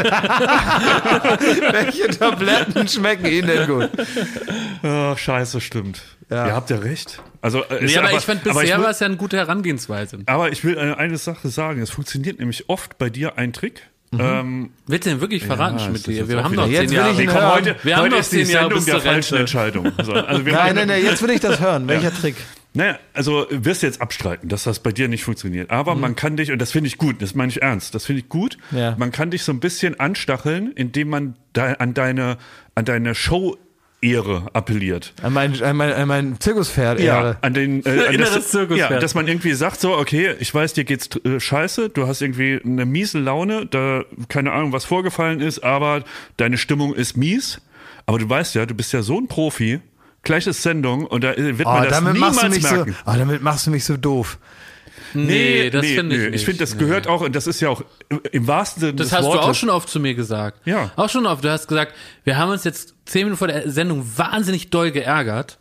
Welche Tabletten schmecken Ihnen denn gut? Ach, scheiße, stimmt. Ja. Ihr habt ja recht. Also, äh, ist Ja, aber, aber ich fand, aber bisher will- war es ja eine gute Herangehensweise. Aber ich will äh, eine Sache sagen. Es funktioniert nämlich oft bei dir ein Trick. Mhm. Ähm, Willst du denn wirklich verraten, Ja, Schmidt? das ist jetzt Wir auch haben wieder- noch Jetzt zehn will Jahre. ich nee, ihn komm, hören. heute, Wir haben heute noch ist die zehn Jahre Sendung bis der zur falschen Rente. Entscheidung. So, also wir Nein, machen- nein, nein, jetzt will ich das hören. Welcher Trick? Naja, also wirst du jetzt abstreiten, dass das bei dir nicht funktioniert. Aber man kann dich, und das finde ich gut, das meine ich ernst, das finde ich gut, Ja. man kann dich so ein bisschen anstacheln, indem man da an deine, an deine Show Ehre appelliert. An mein, an mein, an mein Zirkuspferd Ja, Ehre. an den äh, an Inneres das, Zirkuspferd. ja, dass man irgendwie sagt so, okay, ich weiß, dir geht's äh, scheiße, du hast irgendwie eine miese Laune, da keine Ahnung, was vorgefallen ist, aber deine Stimmung ist mies. Aber du weißt ja, du bist ja so ein Profi. Gleich ist Sendung und da wird Oh, man das damit niemals machst du mich merken. so, oh, damit machst du mich so doof. Nee, das finde ich nee. nicht. Ich finde, das Nee. gehört auch, und das ist ja auch im wahrsten Sinne Das des hast Wortes. du auch schon oft zu mir gesagt. Ja. Auch schon oft. Du hast gesagt, wir haben uns jetzt zehn Minuten vor der Sendung wahnsinnig doll geärgert,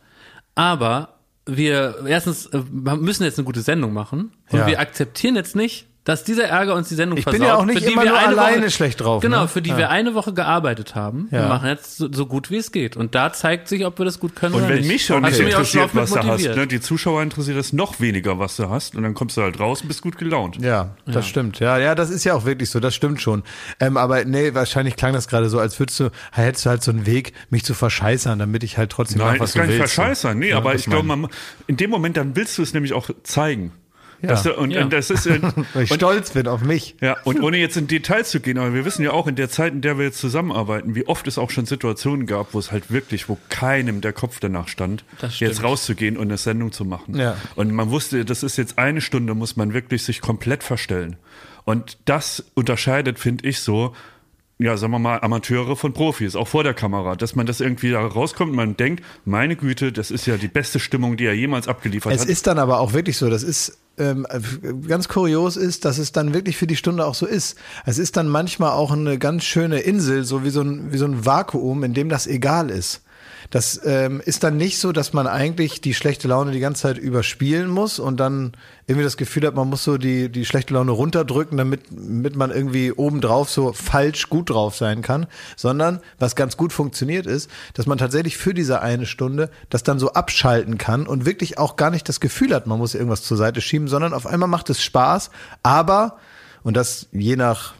aber wir erstens äh, müssen jetzt eine gute Sendung machen und Ja. wir akzeptieren jetzt nicht, dass dieser Ärger uns die Sendung Ich bin versaut. ja auch nicht für die immer wir nur eine alleine Woche, schlecht drauf. Genau, ne? für die ja. wir eine Woche gearbeitet haben. Wir Ja. machen jetzt so, so gut wie es geht. Und da zeigt sich, ob wir das gut können Und oder wenn nicht. mich schon Hast nicht du mich auch schon interessiert, oft mit was du hast, motiviert. ne? Die Zuschauer interessiert das noch weniger, was du hast, und dann kommst du halt raus und bist gut gelaunt. Ja, das Ja. stimmt. Ja, ja, das ist ja auch wirklich so, das stimmt schon. Ähm, aber nee, wahrscheinlich klang das gerade so, als würdest du, hättest du halt so einen Weg, mich zu verscheißern, damit ich halt trotzdem Nein, mache, was das kann du nicht willst. verscheißern. Nee, Ja, aber das ich glaube, meine man, in dem Moment, dann willst du es nämlich auch zeigen. Ja. Dass du, und, Ja. und das ist, äh, Weil ich und, stolz bin auf mich. ja, und ohne jetzt in Details zu gehen, aber wir wissen ja auch in der Zeit, in der wir jetzt zusammenarbeiten, wie oft es auch schon Situationen gab, wo es halt wirklich, wo keinem der Kopf danach stand, Das stimmt. jetzt rauszugehen und eine Sendung zu machen. Ja. Und man wusste, das ist jetzt eine Stunde, muss man wirklich sich komplett verstellen. Und das unterscheidet, finde ich, so, ja, sagen wir mal, Amateure von Profis, auch vor der Kamera, dass man das irgendwie da rauskommt und man denkt, meine Güte, das ist ja die beste Stimmung, die er jemals abgeliefert Es hat. ist dann aber auch wirklich so, das ist ähm, ganz kurios ist, dass es dann wirklich für die Stunde auch so ist. Es ist dann manchmal auch eine ganz schöne Insel, so wie so ein, wie so ein Vakuum, in dem das egal ist. Das ähm, ist dann nicht so, dass man eigentlich die schlechte Laune die ganze Zeit überspielen muss und dann irgendwie das Gefühl hat, man muss so die, die schlechte Laune runterdrücken, damit, damit man irgendwie obendrauf so falsch gut drauf sein kann, sondern was ganz gut funktioniert ist, dass man tatsächlich für diese eine Stunde das dann so abschalten kann und wirklich auch gar nicht das Gefühl hat, man muss irgendwas zur Seite schieben, sondern auf einmal macht es Spaß, aber, und das je nach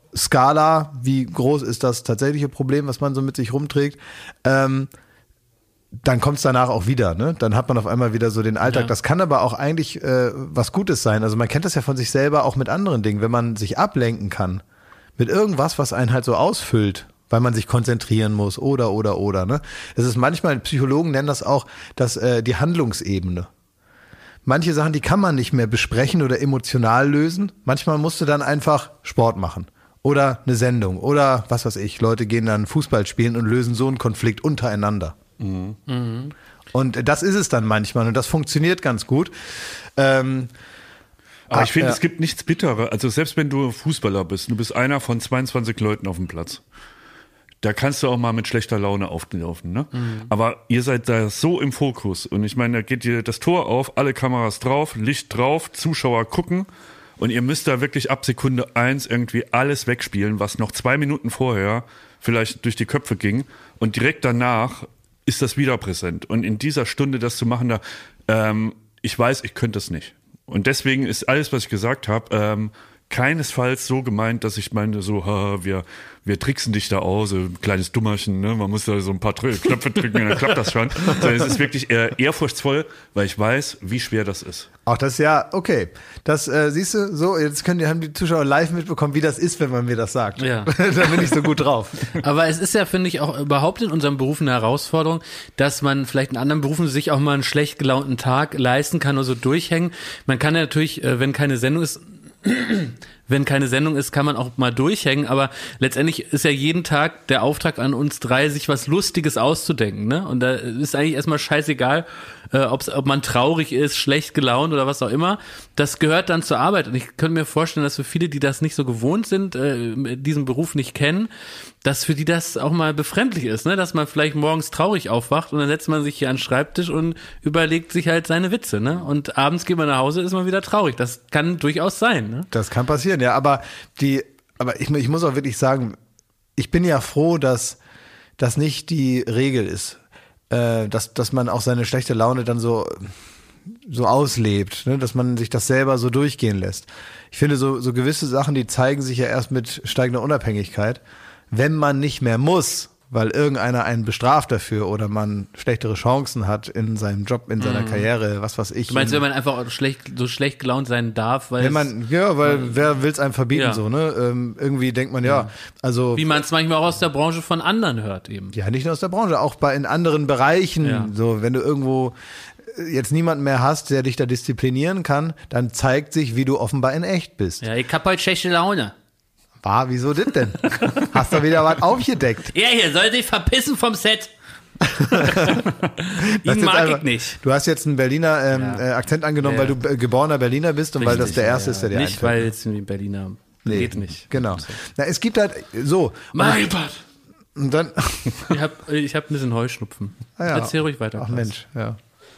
Skala, wie groß ist das tatsächliche Problem, was man so mit sich rumträgt, ähm, dann kommt es danach auch wieder, ne? Dann hat man auf einmal wieder so den Alltag. Ja. Das kann aber auch eigentlich äh, was Gutes sein. Also man kennt das ja von sich selber auch mit anderen Dingen, wenn man sich ablenken kann mit irgendwas, was einen halt so ausfüllt, weil man sich konzentrieren muss oder oder oder, ne? Das ist manchmal, Psychologen nennen das auch das äh, die Handlungsebene. Manche Sachen, die kann man nicht mehr besprechen oder emotional lösen. Manchmal musst du dann einfach Sport machen. Oder eine Sendung. Oder was weiß ich, Leute gehen dann Fußball spielen und lösen so einen Konflikt untereinander. Mhm. Und das ist es dann manchmal und das funktioniert ganz gut. Ähm, Aber ah, ich finde, ja. es gibt nichts Bitteres. Also selbst wenn du Fußballer bist, du bist einer von zweiundzwanzig Leuten auf dem Platz. Da kannst du auch mal mit schlechter Laune auflaufen, ne? Mhm. Aber ihr seid da so im Fokus. Und ich meine, da geht dir das Tor auf, alle Kameras drauf, Licht drauf, Zuschauer gucken. Und ihr müsst da wirklich ab Sekunde eins irgendwie alles wegspielen, was noch zwei Minuten vorher vielleicht durch die Köpfe ging. Und direkt danach ist das wieder präsent. Und in dieser Stunde das zu machen, da, ähm, ich weiß, ich könnte es nicht. Und deswegen ist alles, was ich gesagt habe, ähm, keinesfalls so gemeint, dass ich meine, so, ha, wir, wir tricksen dich da aus, so ein kleines Dummerchen, ne? Man muss da so ein paar Tr- Knöpfe drücken und dann klappt das schon. Sondern es ist wirklich eher ehrfurchtsvoll, weil ich weiß, wie schwer das ist. Auch das ja, okay. Das äh, siehst du, so, jetzt können die, haben die Zuschauer live mitbekommen, wie das ist, wenn man mir das sagt. Ja. Da bin ich so gut drauf. Aber es ist ja, finde ich, auch überhaupt in unserem Beruf eine Herausforderung, dass man vielleicht in anderen Berufen sich auch mal einen schlecht gelaunten Tag leisten kann oder so durchhängen. Man kann ja natürlich, äh, wenn keine Sendung ist, wenn keine Sendung ist, kann man auch mal durchhängen, aber letztendlich ist ja jeden Tag der Auftrag an uns drei, sich was Lustiges auszudenken, ne? Und da ist eigentlich erstmal scheißegal, äh, ob's, ob man traurig ist, schlecht gelaunt oder was auch immer. Das gehört dann zur Arbeit und ich könnte mir vorstellen, dass für viele, die das nicht so gewohnt sind, äh, diesen Beruf nicht kennen, dass für die das auch mal befremdlich ist, ne? Dass man vielleicht morgens traurig aufwacht und dann setzt man sich hier an den Schreibtisch und überlegt sich halt seine Witze, ne? Und abends geht man nach Hause, ist man wieder traurig. Das kann durchaus sein, ne? Das kann passieren, ja, aber die, aber ich, ich muss auch wirklich sagen, ich bin ja froh, dass das nicht die Regel ist, äh, dass, dass man auch seine schlechte Laune dann so, so auslebt, ne? Dass man sich das selber so durchgehen lässt. Ich finde, so, so gewisse Sachen, die zeigen sich ja erst mit steigender Unabhängigkeit. Wenn man nicht mehr muss, weil irgendeiner einen bestraft dafür oder man schlechtere Chancen hat in seinem Job, in seiner Karriere, was weiß ich. Du meinst, wenn man einfach schlecht, so schlecht gelaunt sein darf, weil wenn man, ja, weil weil, wer will es einem verbieten, ja. so, ne? Ähm, irgendwie denkt man, ja, also. wie man es manchmal auch aus der Branche von anderen hört eben. Ja, nicht nur aus der Branche, auch bei in anderen Bereichen. Ja. So, wenn du irgendwo jetzt niemanden mehr hast, der dich da disziplinieren kann, dann zeigt sich, wie du offenbar in echt bist. Ja, ich hab heute schlechte Laune. War, wieso das denn? Hast du wieder was aufgedeckt? Er hier soll sich verpissen vom Set. Das Ihn ist mag einfach- ich nicht. Du hast jetzt einen Berliner ähm, Ja. äh, Akzent angenommen, Ja. weil du äh, geborener Berliner bist und weil das der erste ist, der dir Nicht, einfällt. weil es ein Berliner Nee, geht nicht. Genau. Na, es gibt halt so. Mein Gott. Und dann. Ich hab, ich hab ein bisschen Heuschnupfen. Ah ja. Erzähl ruhig weiter. Ach Klaus. Mensch, ja.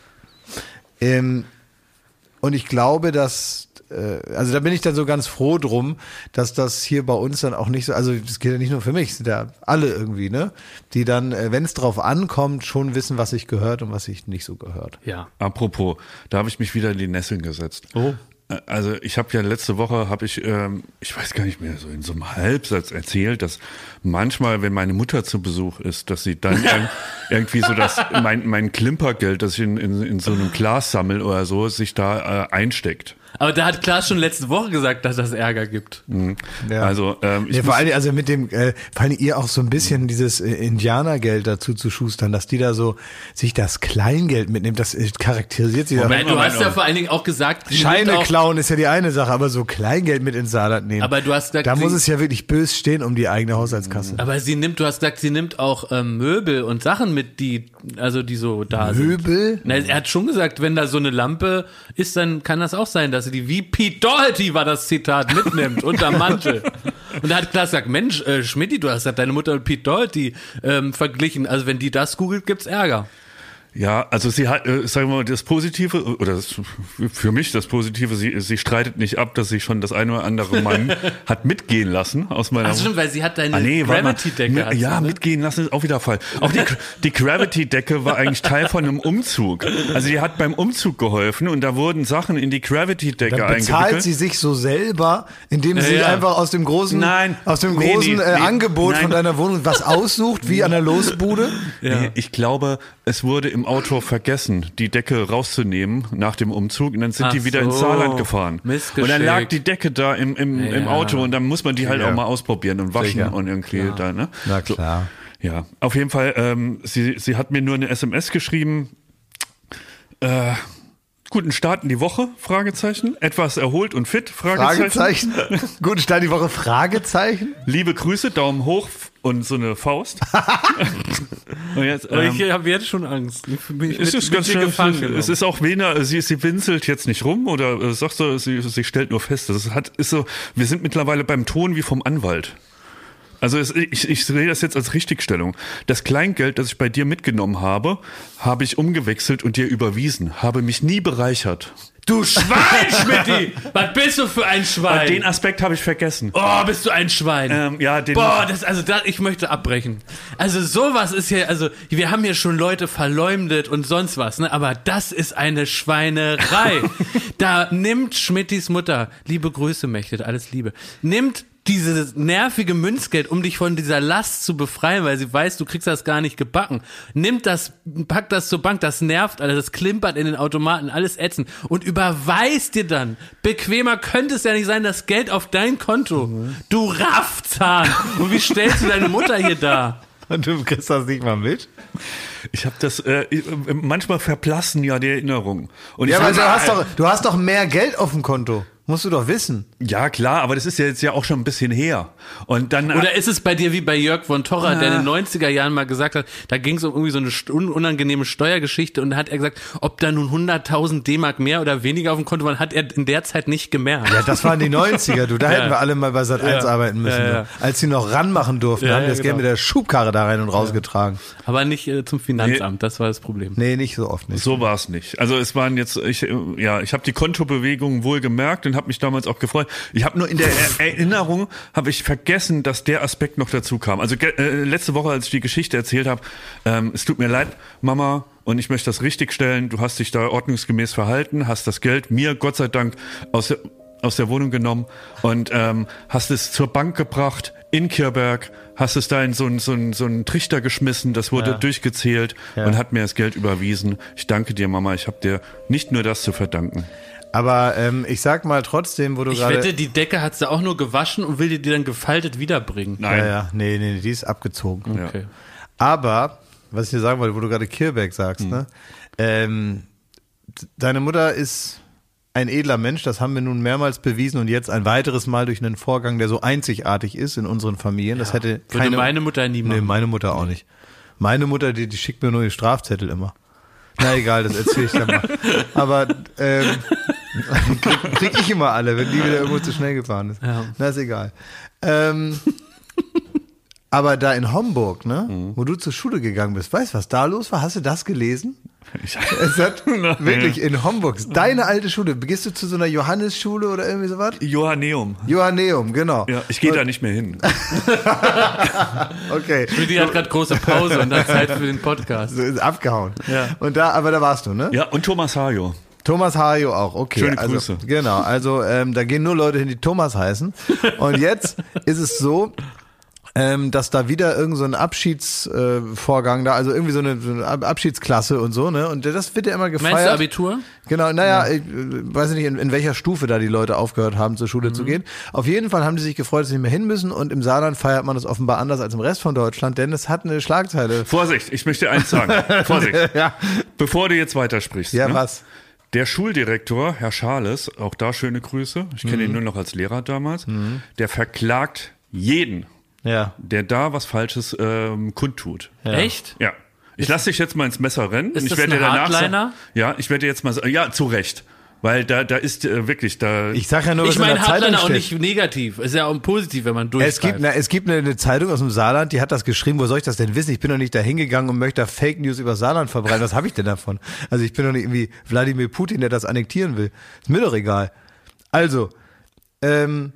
Ähm, und ich glaube, dass, äh, also da bin ich dann so ganz froh drum, dass das hier bei uns dann auch nicht so, also das gilt ja nicht nur für mich, es sind ja alle irgendwie, ne? Die dann, äh, wenn es drauf ankommt, schon wissen, was sich gehört und was sich nicht so gehört. Ja. Apropos, da habe ich mich wieder in die Nesseln gesetzt. Oh. Also ich habe ja letzte Woche, habe ich, ähm, ich weiß gar nicht mehr, so in so einem Halbsatz erzählt, dass manchmal, wenn meine Mutter zu Besuch ist, dass sie dann irg- irgendwie so das, mein, mein Klimpergeld, das ich in, in, in so einem Glas sammel oder so, sich da äh, einsteckt. Aber da hat Klaas schon letzte Woche gesagt, dass das Ärger gibt. Ja. Also ähm, ich Nee, vor muss, allem, also mit dem, äh, vor allem ihr auch so ein bisschen dieses äh, Indianergeld dazu zu schustern, dass die da so sich das Kleingeld mitnimmt, das äh, charakterisiert sie Weil du Moment, hast ja Moment. vor allen Dingen auch gesagt, sie Scheine nimmt auch, klauen ist ja die eine Sache, aber so Kleingeld mit ins Saarland nehmen. aber du hast gesagt, da sie, muss es ja wirklich bös stehen um die eigene Haushaltskasse. aber sie nimmt, du hast gesagt, sie nimmt auch ähm, Möbel und Sachen mit, die, also die so da sind. Möbel? Na, er hat schon gesagt, wenn da so eine Lampe ist, dann kann das auch sein, dass sie die, wie Pete Doherty war das Zitat, mitnimmt unter Mantel. Und da hat Klaas gesagt, Mensch, äh, Schmidti, du hast ja deine Mutter mit Pete Doherty ähm, verglichen. Also wenn die das googelt, gibt's Ärger. Ja, also sie hat, äh, sagen wir mal, das Positive, oder das, für mich das Positive, sie, sie streitet nicht ab, dass sie schon das eine oder andere Mann hat mitgehen lassen aus meiner Ach stimmt, weil sie hat deine Ah, nee, warte mal. Gravity-Decke. hat sie, Ja, ne? mitgehen lassen ist auch wieder Fall. Auch die, die Gravity-Decke war eigentlich Teil von einem Umzug. Also die hat beim Umzug geholfen und da wurden Sachen in die Gravity-Decke Dann bezahlt eingewickelt. sie sich so selber, indem sie Ja, ja. einfach aus dem großen, Nein. aus dem Nee, großen nee, äh, nee. Angebot Nein. von deiner Wohnung was aussucht, wie an der Losbude. Nee, ich glaube, es wurde im Auto vergessen, die Decke rauszunehmen nach dem Umzug und dann sind Ach die wieder ins so. Saarland gefahren. Missgeschick. Und dann lag die Decke da im, im, im Ja. Auto und dann muss man die halt Sicher. auch mal ausprobieren und waschen Sicher. und irgendwie da, ne? Na klar. Ja, auf jeden Fall, ähm, sie, sie hat mir nur eine S M S geschrieben, äh, guten Start in die Woche, Fragezeichen, etwas erholt und fit, Fragezeichen. Fragezeichen. Guten Start die Woche, Fragezeichen. Liebe Grüße, Daumen hoch und so eine Faust. Und jetzt, Aber ähm, ich habe jetzt schon Angst. Ich fühl mich es mit- ist mit ganz dir schön, gefangen es genommen. ist auch weniger, sie, sie winselt jetzt nicht rum oder äh, sagst du, sie, sie stellt nur fest. Das hat, ist so, wir sind mittlerweile beim Ton wie vom Anwalt. Also es, ich, ich sehe das jetzt als Richtigstellung. Das Kleingeld, das ich bei dir mitgenommen habe, habe ich umgewechselt und dir überwiesen. Habe mich nie bereichert. Du Schwein, Schmidti! Was bist du für ein Schwein? Den Aspekt habe ich vergessen. Oh, bist du ein Schwein. Ähm, ja, den Boah, das, also da, ich möchte abbrechen. Also sowas ist hier, also wir haben hier schon Leute verleumdet und sonst was, ne? Aber das ist eine Schweinerei. Da nimmt Schmittis Mutter, liebe Grüße, Mechtet, alles Liebe, nimmt dieses nervige Münzgeld, um dich von dieser Last zu befreien, weil sie weiß, du kriegst das gar nicht gebacken. Nimmt das, packt das zur Bank, das nervt, Alter, das klimpert in den Automaten, alles ätzend und überweist dir dann. Bequemer könnte es ja nicht sein, das Geld auf dein Konto. Mhm. Du Raffzahn. Und wie stellst du deine Mutter hier dar? Und du kriegst das nicht mal mit? Ich habe das, äh, manchmal verblassen ja die Erinnerungen. Und Ja, ich aber hab- du hast doch, du hast doch mehr Geld auf dem Konto. Musst du doch wissen. Ja, klar, aber das ist ja jetzt ja auch schon ein bisschen her. Und dann Oder ist es bei dir wie bei Jörg von Torra, der in den neunziger Jahren mal gesagt hat, da ging es um irgendwie so eine st- un- unangenehme Steuergeschichte und da hat er gesagt, ob da nun hunderttausend D-Mark mehr oder weniger auf dem Konto waren, hat er in der Zeit nicht gemerkt. Ja, das waren die neunziger, du. Da Ja. hätten wir alle mal bei Sat eins Ja. arbeiten müssen. Ja, ja. Du. Als sie noch ranmachen durften, Ja, haben die ja, das Geld genau. mit der Schubkarre da rein und rausgetragen. Aber nicht äh, zum Finanzamt, das war das Problem. Nee, nicht so oft nicht. So war es nicht. Also es waren jetzt, ich, äh, ja, ich habe die Kontobewegungen wohl gemerkt und habe mich damals auch gefreut. Ich habe nur in der Er- Erinnerung habe ich vergessen, dass der Aspekt noch dazu kam. Also ge- äh, letzte Woche, als ich die Geschichte erzählt habe, ähm, es tut mir leid, Mama, und ich möchte das richtigstellen. Du hast dich da ordnungsgemäß verhalten, hast das Geld mir Gott sei Dank aus aus der Wohnung genommen und ähm, hast es zur Bank gebracht in Kirberg, hast es da in so einen so einen, so einen Trichter geschmissen, das wurde Ja. durchgezählt Ja. und hat mir das Geld überwiesen. Ich danke dir, Mama, ich habe dir nicht nur das zu verdanken. Aber ähm, ich sag mal trotzdem, wo du Ich gerade... wette, die Decke hat sie auch nur gewaschen und will dir die dann gefaltet wiederbringen. Ja, Nein. ja, nee, nee, die ist abgezogen. Okay. Aber, was ich dir sagen wollte, wo du gerade Kirberg sagst, ne? Ähm, deine Mutter ist ein edler Mensch, das haben wir nun mehrmals bewiesen und jetzt ein weiteres Mal durch einen Vorgang, der so einzigartig ist in unseren Familien. Das hätte keine... Würde meine Mutter nie machen. Nee, meine Mutter auch nicht. Meine Mutter, die, die schickt mir nur die Strafzettel immer. Na egal, das erzähle ich dann mal. Aber ähm, krieg, krieg ich immer alle, wenn die wieder irgendwo zu schnell gefahren ist. Ja. Na ist egal. Ähm, aber da in Homburg, ne, wo du zur Schule gegangen bist, weißt du, was da los war? Hast du das gelesen? Ich, Es hat wirklich in Homburg, deine alte Schule, gehst du zu so einer Johannesschule oder irgendwie sowas? Johanneum. Johanneum, genau. Ja, ich gehe da nicht mehr hin. Okay. Die hat gerade große Pause und hat Zeit für den Podcast. So ist abgehauen. Ja. Und da, aber da warst du, ne? Ja, und Thomas Hajo. Thomas Hajo auch, okay. Schöne also, Grüße. Genau, also ähm, da gehen nur Leute hin, die Thomas heißen. Und jetzt ist es so, ähm, dass da wieder irgend so ein Abschiedsvorgang äh, da, also irgendwie so eine, so eine Abschiedsklasse und so, ne? Und das wird ja immer gefeiert. Meinst du Abitur? Genau, naja, ich äh, weiß nicht, in, in welcher Stufe da die Leute aufgehört haben, zur Schule Mhm. zu gehen. Auf jeden Fall haben die sich gefreut, dass sie nicht mehr hin müssen und im Saarland feiert man das offenbar anders als im Rest von Deutschland, denn es hat eine Schlagzeile. Vorsicht, ich möchte eins sagen. Vorsicht. Ja, Bevor du jetzt weitersprichst. ja ne? was? Der Schuldirektor, Herr Schales, auch da schöne Grüße, ich kenne ihn nur noch als Lehrer damals, der verklagt jeden, Ja. der da was Falsches ähm, kundtut. Echt? Ja. Ich lasse dich jetzt mal ins Messer rennen. Ist ich das werde ein dir danach Hardliner? sagen- Ja, ich werde dir jetzt mal sagen, ja, zu Recht. Weil da, da ist äh, wirklich, da. Ich sag ja nur, was Ich in meine der Zeitung Hardliner auch steht. nicht negativ. Ist ja auch positiv, wenn man durchgreift. Es gibt, na, es gibt eine, eine Zeitung aus dem Saarland, die hat das geschrieben. Wo soll ich das denn wissen? Ich bin doch nicht da hingegangen und möchte da Fake News über Saarland verbreiten. Was habe ich denn davon? Also ich bin doch nicht irgendwie Wladimir Putin, der das annektieren will. Ist mir doch egal. Also, ähm,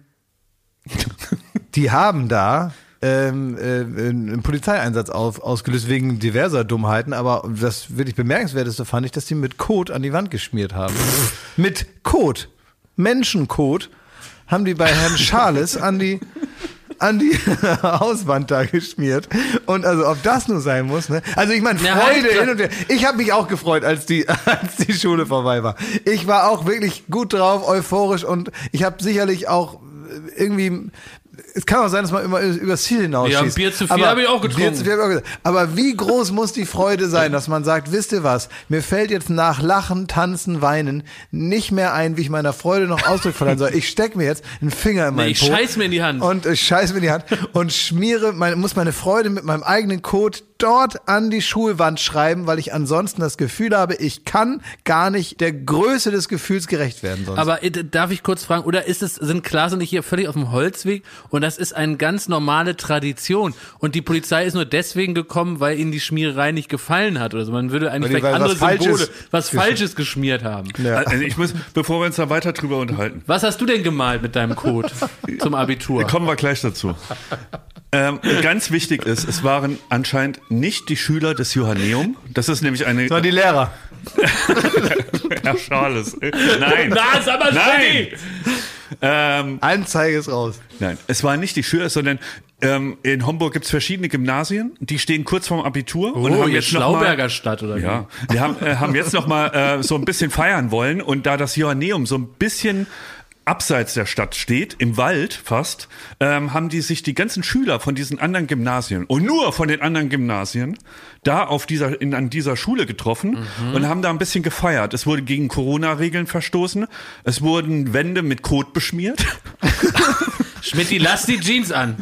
die haben da ähm, äh, einen Polizeieinsatz auf, ausgelöst wegen diverser Dummheiten, aber das wirklich bemerkenswerteste fand ich, dass die mit Kot an die Wand geschmiert haben. Mit Kot, Menschenkot, haben die bei Herrn Schales an die an die Hauswand da geschmiert. Und also ob das nur sein muss, ne? Also ich meine, Ja, Freude halt, hin und her. Ich habe mich auch gefreut, als die als die Schule vorbei war. Ich war auch wirklich gut drauf, euphorisch und ich habe sicherlich auch irgendwie. Es kann auch sein, dass man immer übers Ziel hinausschießt. Ja, Bier zu viel Aber habe ich auch getrunken. Bier zu viel hab ich auch gesagt. Aber wie groß muss die Freude sein, dass man sagt, wisst ihr was, mir fällt jetzt nach Lachen, Tanzen, Weinen nicht mehr ein, wie ich meiner Freude noch Ausdruck verleihen soll. Ich steck mir jetzt einen Finger in meinen Nee, ich Po scheiß mir in die Hand. und ich scheiß mir in die Hand und schmiere, meine, muss meine Freude mit meinem eigenen Code dort an die Schulwand schreiben, weil ich ansonsten das Gefühl habe, ich kann gar nicht der Größe des Gefühls gerecht werden sonst. Aber äh, darf ich kurz fragen, oder ist es, sind Klaas und ich hier völlig auf dem Holzweg und das ist eine ganz normale Tradition und die Polizei ist nur deswegen gekommen, weil ihnen die Schmiererei nicht gefallen hat oder so. Man würde eigentlich Weil die- vielleicht weil andere was Falsches Symbole, was gesch- Falsches geschmiert haben. Ja. Also ich muss, bevor wir uns da weiter drüber unterhalten, Was hast du denn gemalt mit deinem Code zum Abitur? kommen wir gleich dazu. Ähm, ganz wichtig ist, es waren anscheinend nicht die Schüler des Johanneum. Das ist nämlich eine. Das waren die Lehrer. Herr Schales. Nein. Na, ist aber Nein. Ähm, Anzeige ist raus. nein, es waren nicht die Schüler, sondern ähm, in Homburg gibt es verschiedene Gymnasien, die stehen kurz vorm Abitur und Oh, haben jetzt jetzt noch mal, Schlauberger Stadt oder ja, die haben, äh, haben jetzt noch mal äh, so ein bisschen feiern wollen und da das Johanneum so ein bisschen abseits der Stadt steht, im Wald fast, ähm, haben die sich die ganzen Schüler von diesen anderen Gymnasien und nur von den anderen Gymnasien da auf dieser, in, an dieser Schule getroffen und haben da ein bisschen gefeiert. Es wurde gegen Corona-Regeln verstoßen. Es wurden Wände mit Kot beschmiert. Schmidti, lass die Jeans an.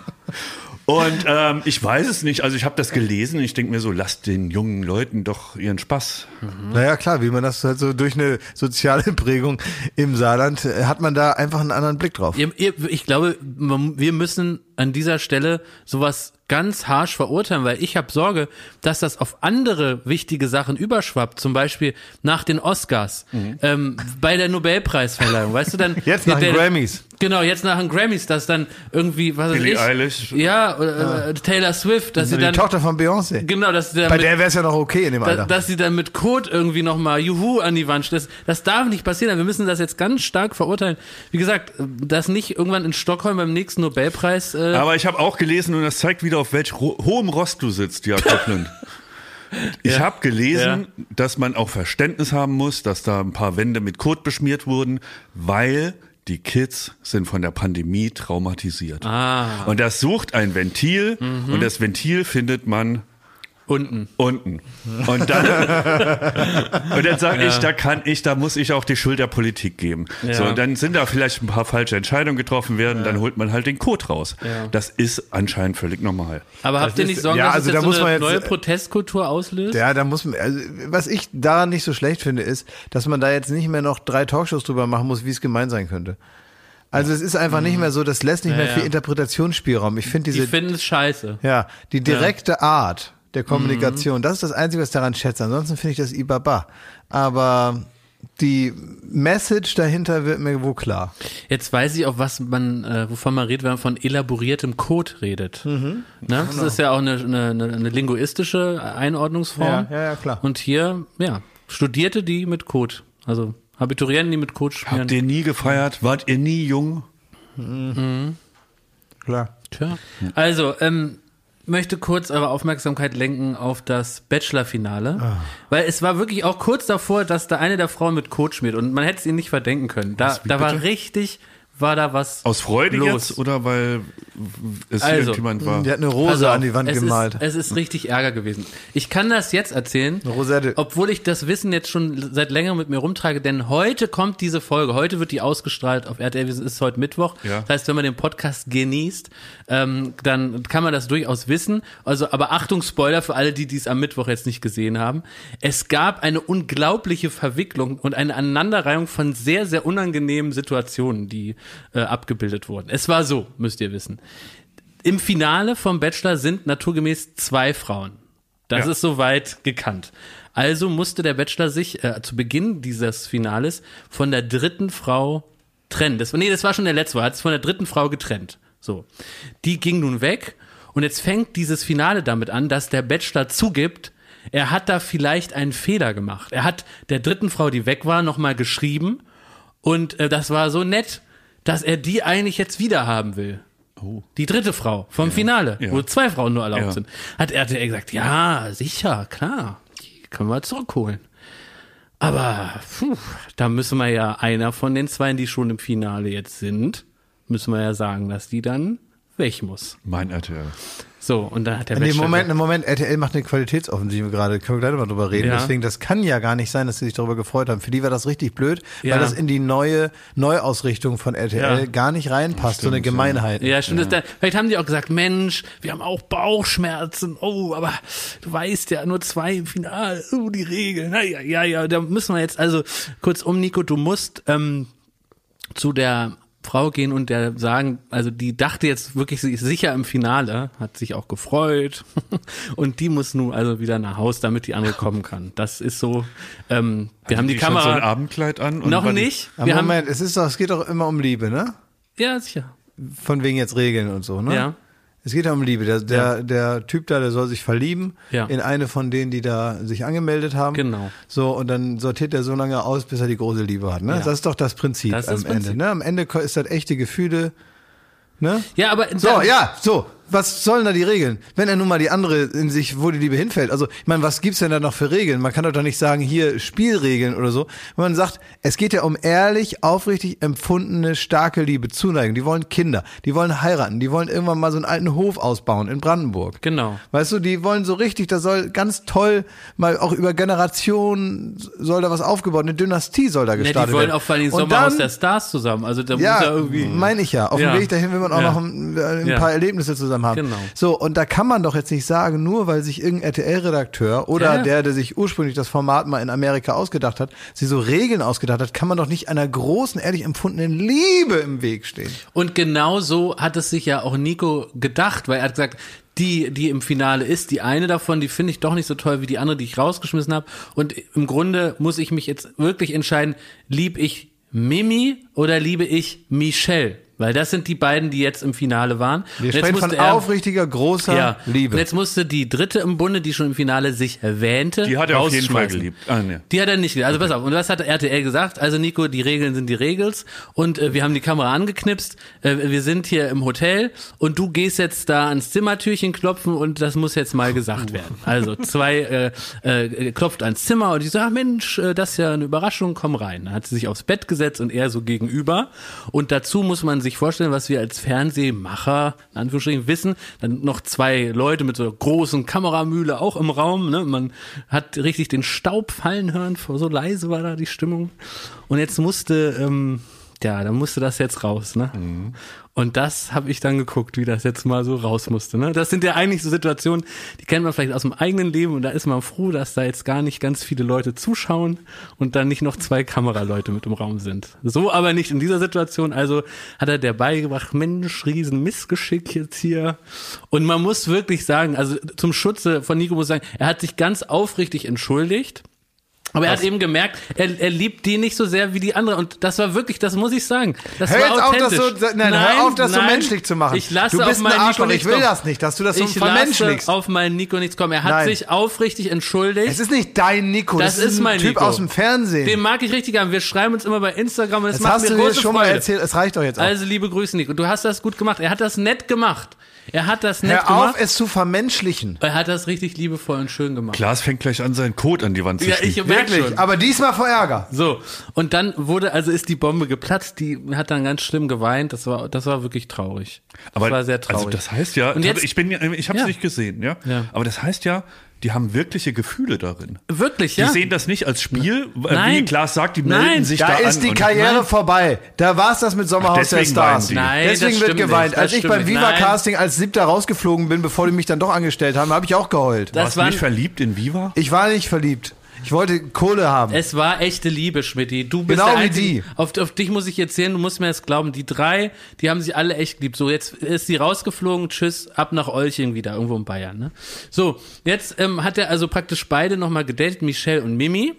Und ähm, ich weiß es nicht, also ich habe das gelesen und ich denke mir so, lasst den jungen Leuten doch ihren Spaß. Naja, klar, wie man das halt so durch eine soziale Prägung im Saarland, äh, hat man da einfach einen anderen Blick drauf. Ihr, ihr, ich glaube, man, wir müssen an dieser Stelle sowas ganz harsch verurteilen, weil ich habe Sorge, dass das auf andere wichtige Sachen überschwappt, zum Beispiel nach den Oscars, mhm. ähm, bei der Nobelpreisverleihung, weißt du dann... Jetzt nach den Grammys. Genau, jetzt nach den Grammys, dass dann irgendwie, was weiß Billie ich... Eilish. Ja, oder, äh, Taylor Swift, dass Also sie die dann... Tochter von Beyoncé. Genau, dass sie dann Bei mit, der wäre es ja noch okay in dem Alter. da, dass sie dann mit Code irgendwie nochmal Juhu an die Wand stellt. Das darf nicht passieren. Wir müssen das jetzt ganz stark verurteilen. Wie gesagt, dass nicht irgendwann in Stockholm beim nächsten Nobelpreis... Äh, Aber ich habe auch gelesen, und das zeigt wieder, auf welch ro- hohem Rost du sitzt, Jakob Lund. Ich Ja. habe gelesen, Ja. dass man auch Verständnis haben muss, dass da ein paar Wände mit Kot beschmiert wurden, weil die Kids sind von der Pandemie traumatisiert. Ah. Und das sucht ein Ventil, Mhm. und das Ventil findet man unten. unten. Und dann, und dann sage Ja. ich, da kann ich, da muss ich auch die Schuld der Politik geben. Ja. So, dann sind da vielleicht ein paar falsche Entscheidungen getroffen werden, dann holt man halt den Code raus. Ja. Das ist anscheinend völlig normal. Aber habt ihr ist- nicht Sorgen, ja, dass also es da jetzt muss so man eine jetzt- neue Protestkultur auslöst? Ja, da muss man, also, was ich daran nicht so schlecht finde, ist, dass man da jetzt nicht mehr noch drei Talkshows drüber machen muss, wie es gemeint sein könnte. Also es ist einfach nicht mehr so, das lässt nicht Ja, mehr viel ja. Interpretationsspielraum. Ich finde Die diese, finden es scheiße. ja, die direkte Art der Kommunikation, das ist das Einzige, was ich daran schätze. Ansonsten finde ich das ibaba. Aber die Message dahinter wird mir wohl klar. Jetzt weiß ich auch, was man, äh, wovon man redet, wenn man von elaboriertem Code redet. Mhm. Ne? Das ist ja auch eine, eine, eine eine linguistische Einordnungsform. Ja, ja, ja, klar. Und hier, ja, Studierte, die mit Code, also Abiturienten, die mit Code schmieren. Habt ihr nie gefeiert? Wart ihr nie jung? Klar. Tja. Also, ähm, möchte kurz eure Aufmerksamkeit lenken auf das Bachelor-Finale, Ah. weil es war wirklich auch kurz davor, dass da eine der Frauen mit Code schmiert und man hätte es ihnen nicht verdenken können. Da, Was, wie da war bitte? richtig, war da was Aus Freude los. jetzt oder weil es Also, irgendjemand war? Die hat eine Rose Pass auf, an die Wand es gemalt. Ist, es ist richtig Ärger gewesen. Ich kann das jetzt erzählen, Eine Rosette. obwohl ich das Wissen jetzt schon seit längerem mit mir rumtrage, denn heute kommt diese Folge, heute wird die ausgestrahlt auf R T L, es ist heute Mittwoch. Ja. Das heißt, wenn man den Podcast genießt, ähm, dann kann man das durchaus wissen. Also, aber Achtung, Spoiler für alle, die dies am Mittwoch jetzt nicht gesehen haben. Es gab eine unglaubliche Verwicklung und eine Aneinanderreihung von sehr, sehr unangenehmen Situationen, die äh, abgebildet wurden. Es war so, müsst ihr wissen. Im Finale vom Bachelor sind naturgemäß zwei Frauen. Das Ja. ist soweit gekannt. Also musste der Bachelor sich äh, zu Beginn dieses Finales von der dritten Frau trennen. Das, nee, das war schon der letzte, er hat sich von der dritten Frau getrennt. So. Die ging nun weg und jetzt fängt dieses Finale damit an, dass der Bachelor zugibt, er hat da vielleicht einen Fehler gemacht. Er hat der dritten Frau, die weg war, nochmal geschrieben und äh, das war so nett, dass er die eigentlich jetzt wieder haben will. Oh. Die dritte Frau vom Finale, Ja. wo zwei Frauen nur erlaubt Ja. sind. Hat er, hat er gesagt, ja, sicher, klar, die können wir zurückholen. Aber puh, da müssen wir ja einer von den zwei, die schon im Finale jetzt sind, müssen wir ja sagen, dass die dann weg muss. Mein R T L. So, und dann hat der Nee, Bachelor- Moment, Moment, R T L macht eine Qualitätsoffensive gerade, können wir gleich mal drüber reden. Ja. Deswegen, das kann ja gar nicht sein, dass sie sich darüber gefreut haben. Für die war das richtig blöd, Ja. weil das in die neue Neuausrichtung von R T L Ja. gar nicht reinpasst, so eine Gemeinheit. Ja, stimmt. Das, da, vielleicht haben die auch gesagt, Mensch, wir haben auch Bauchschmerzen. Oh, aber du weißt ja, nur zwei im Finale. Oh, die Regeln. Na, ja, ja, ja, da müssen wir jetzt, also kurzum, Nico, du musst ähm, zu der Frau gehen und der sagen, also die dachte jetzt wirklich, sie ist sicher im Finale, hat sich auch gefreut und die muss nun also wieder nach Haus, damit die andere kommen kann. Das ist so, ähm, wir haben die, die schon so ein Kamera Abendkleid an? Und noch wann- nicht. Aber Wir haben, Moment, es ist doch, es geht doch immer um Liebe, ne? ja, sicher. Von wegen jetzt Regeln und so, ne? Ja. Es geht ja um Liebe. Der, der, der Typ da, der soll sich verlieben Ja. in eine von denen, die da sich angemeldet haben. Genau. So, und dann sortiert er so lange aus, bis er die große Liebe hat. Ne? Ja. Das ist doch das Prinzip Das ist am das Prinzip. Ende. Ne? Am Ende ist das echte Gefühle. Ne? Ja, aber So, dann- ja, so. Was sollen da die Regeln? Wenn er nun mal die andere in sich, wo die Liebe hinfällt. Also, ich meine, was gibt's denn da noch für Regeln? Man kann doch da nicht sagen, hier Spielregeln oder so. Wenn man sagt, es geht ja um ehrlich, aufrichtig empfundene, starke Liebe, Zuneigung. Die wollen Kinder, die wollen heiraten, die wollen irgendwann mal so einen alten Hof ausbauen in Brandenburg. Genau. Weißt du, die wollen so richtig, da soll ganz toll mal auch über Generationen soll da was aufgebaut, eine Dynastie soll da Ja, gestartet die wollen werden. auch vor allem Und Sommerhaus dann- der Stars zusammen. Also da muss ja ja, irgendwie. meine ich ja. Auf Ja. dem Weg dahin will man auch Ja. noch ein, ein Ja. paar Erlebnisse zusammen haben. Genau. So, und da kann man doch jetzt nicht sagen, nur weil sich irgendein R T L-Redakteur oder Ja. der, der sich ursprünglich das Format mal in Amerika ausgedacht hat, sie so Regeln ausgedacht hat, kann man doch nicht einer großen, ehrlich empfundenen Liebe im Weg stehen. Und genau so hat es sich ja auch Nico gedacht, weil er hat gesagt, die, die im Finale ist. Die eine davon, die finde ich doch nicht so toll wie die andere, die ich rausgeschmissen habe. Und im Grunde muss ich mich jetzt wirklich entscheiden, lieb ich Mimi oder liebe ich Michelle? Weil das sind die beiden, die jetzt im Finale waren. Wir Und jetzt sprechen von musste er- aufrichtiger, großer ja. Liebe. Und jetzt musste die dritte im Bunde, die schon im Finale sich erwähnte, Die hat er auf jeden Fall rausschmeißen. geliebt. Ah, nee. Die hat er nicht geliebt. Also pass auf. Und das hat R T L gesagt. Also Nico, die Regeln sind die Regels. Und äh, wir haben die Kamera angeknipst. Äh, wir sind hier im Hotel. Und du gehst jetzt da ans Zimmertürchen klopfen. Und das muss jetzt mal gesagt werden. Also zwei äh, äh, klopft ans Zimmer. Und die sagt, ach Mensch, äh, das ist ja eine Überraschung, komm rein. Dann hat sie sich aufs Bett gesetzt und er so gegenüber. Und dazu muss man sich vorstellen, was wir als Fernsehmacher, in Anführungsstrichen, wissen, dann noch zwei Leute mit so einer großen Kameramühle auch im Raum, ne? Man hat richtig den Staub fallen hören, so leise war da die Stimmung. Und jetzt musste, ähm, ja, dann musste das jetzt raus, ne? Mhm. Und das habe ich dann geguckt, wie das jetzt mal so raus musste, ne? Das sind ja eigentlich so Situationen, die kennt man vielleicht aus dem eigenen Leben und da ist man froh, dass da jetzt gar nicht ganz viele Leute zuschauen und dann nicht noch zwei Kameraleute mit im Raum sind. So aber nicht in dieser Situation, also hat er der beigebracht, Mensch, riesen Missgeschick jetzt hier. Und man muss wirklich sagen, also zum Schutze von Nico muss ich sagen, er hat sich ganz aufrichtig entschuldigt. Aber er hat eben gemerkt, er, er liebt die nicht so sehr wie die andere. Und das war wirklich, das muss ich sagen. Das Hör war jetzt auf, das authentisch. so, nein, hör auf, das so nein, menschlich zu machen. Ich lasse du bist auf ein meinen Arschloch, Nico ich nichts will kommen. das nicht, dass du das so Ich vermenschlichst. lasse auf meinen Nico nichts kommen. Er hat Nein. sich aufrichtig entschuldigt. Es ist nicht dein Nico, das, Das ist ein mein Typ Nico. aus dem Fernsehen. Den mag ich richtig haben. Wir schreiben uns immer bei Instagram und es das macht hast mir du mir große schon Freude. mal erzählt, es reicht doch jetzt auch. Also liebe Grüße, Nico. Du hast das gut gemacht. Er hat das nett gemacht. Er hat das nett Hör gemacht. auf, es zu vermenschlichen. Er hat das richtig liebevoll und schön gemacht. Klaas fängt gleich an, seinen Code an die Wand zu Ja, schieben. ich merke Wirklich, schon. aber diesmal vor Ärger. So, und dann wurde, also ist die Bombe geplatzt, die hat dann ganz schlimm geweint, das war, das war wirklich traurig. Das Aber war sehr traurig. also das heißt ja, Und jetzt- ich bin, ja- ich habe es Ja. nicht gesehen, ja? Ja. Aber das heißt ja, die haben wirkliche Gefühle darin. Wirklich, Die ja. sehen das nicht als Spiel, äh, Nein. wie Klaas sagt, die Nein. melden sich Da da, ist an die und- Karriere Nein. vorbei. Da war es das mit Sommerhaus Ach, der deswegen Stars. weinen die. Nein, Deswegen das wird stimmt geweint. nicht, Als das ich beim stimmt nicht. Viva-Casting als Siebter rausgeflogen bin, bevor die mich dann doch angestellt haben, habe ich auch geheult. Das Warst du waren- nicht verliebt in Viva? Ich war nicht verliebt. Ich wollte Kohle haben. Es war echte Liebe, Schmidti. Du bist Genau der wie Einzige. die. Auf, auf dich muss ich jetzt sehen, du musst mir jetzt glauben, die drei, die haben sich alle echt geliebt. So, jetzt ist sie rausgeflogen, tschüss, ab nach Olching wieder, irgendwo in Bayern. Ne? So, jetzt ähm, hat er also praktisch beide nochmal gedatet, Michelle und Mimi.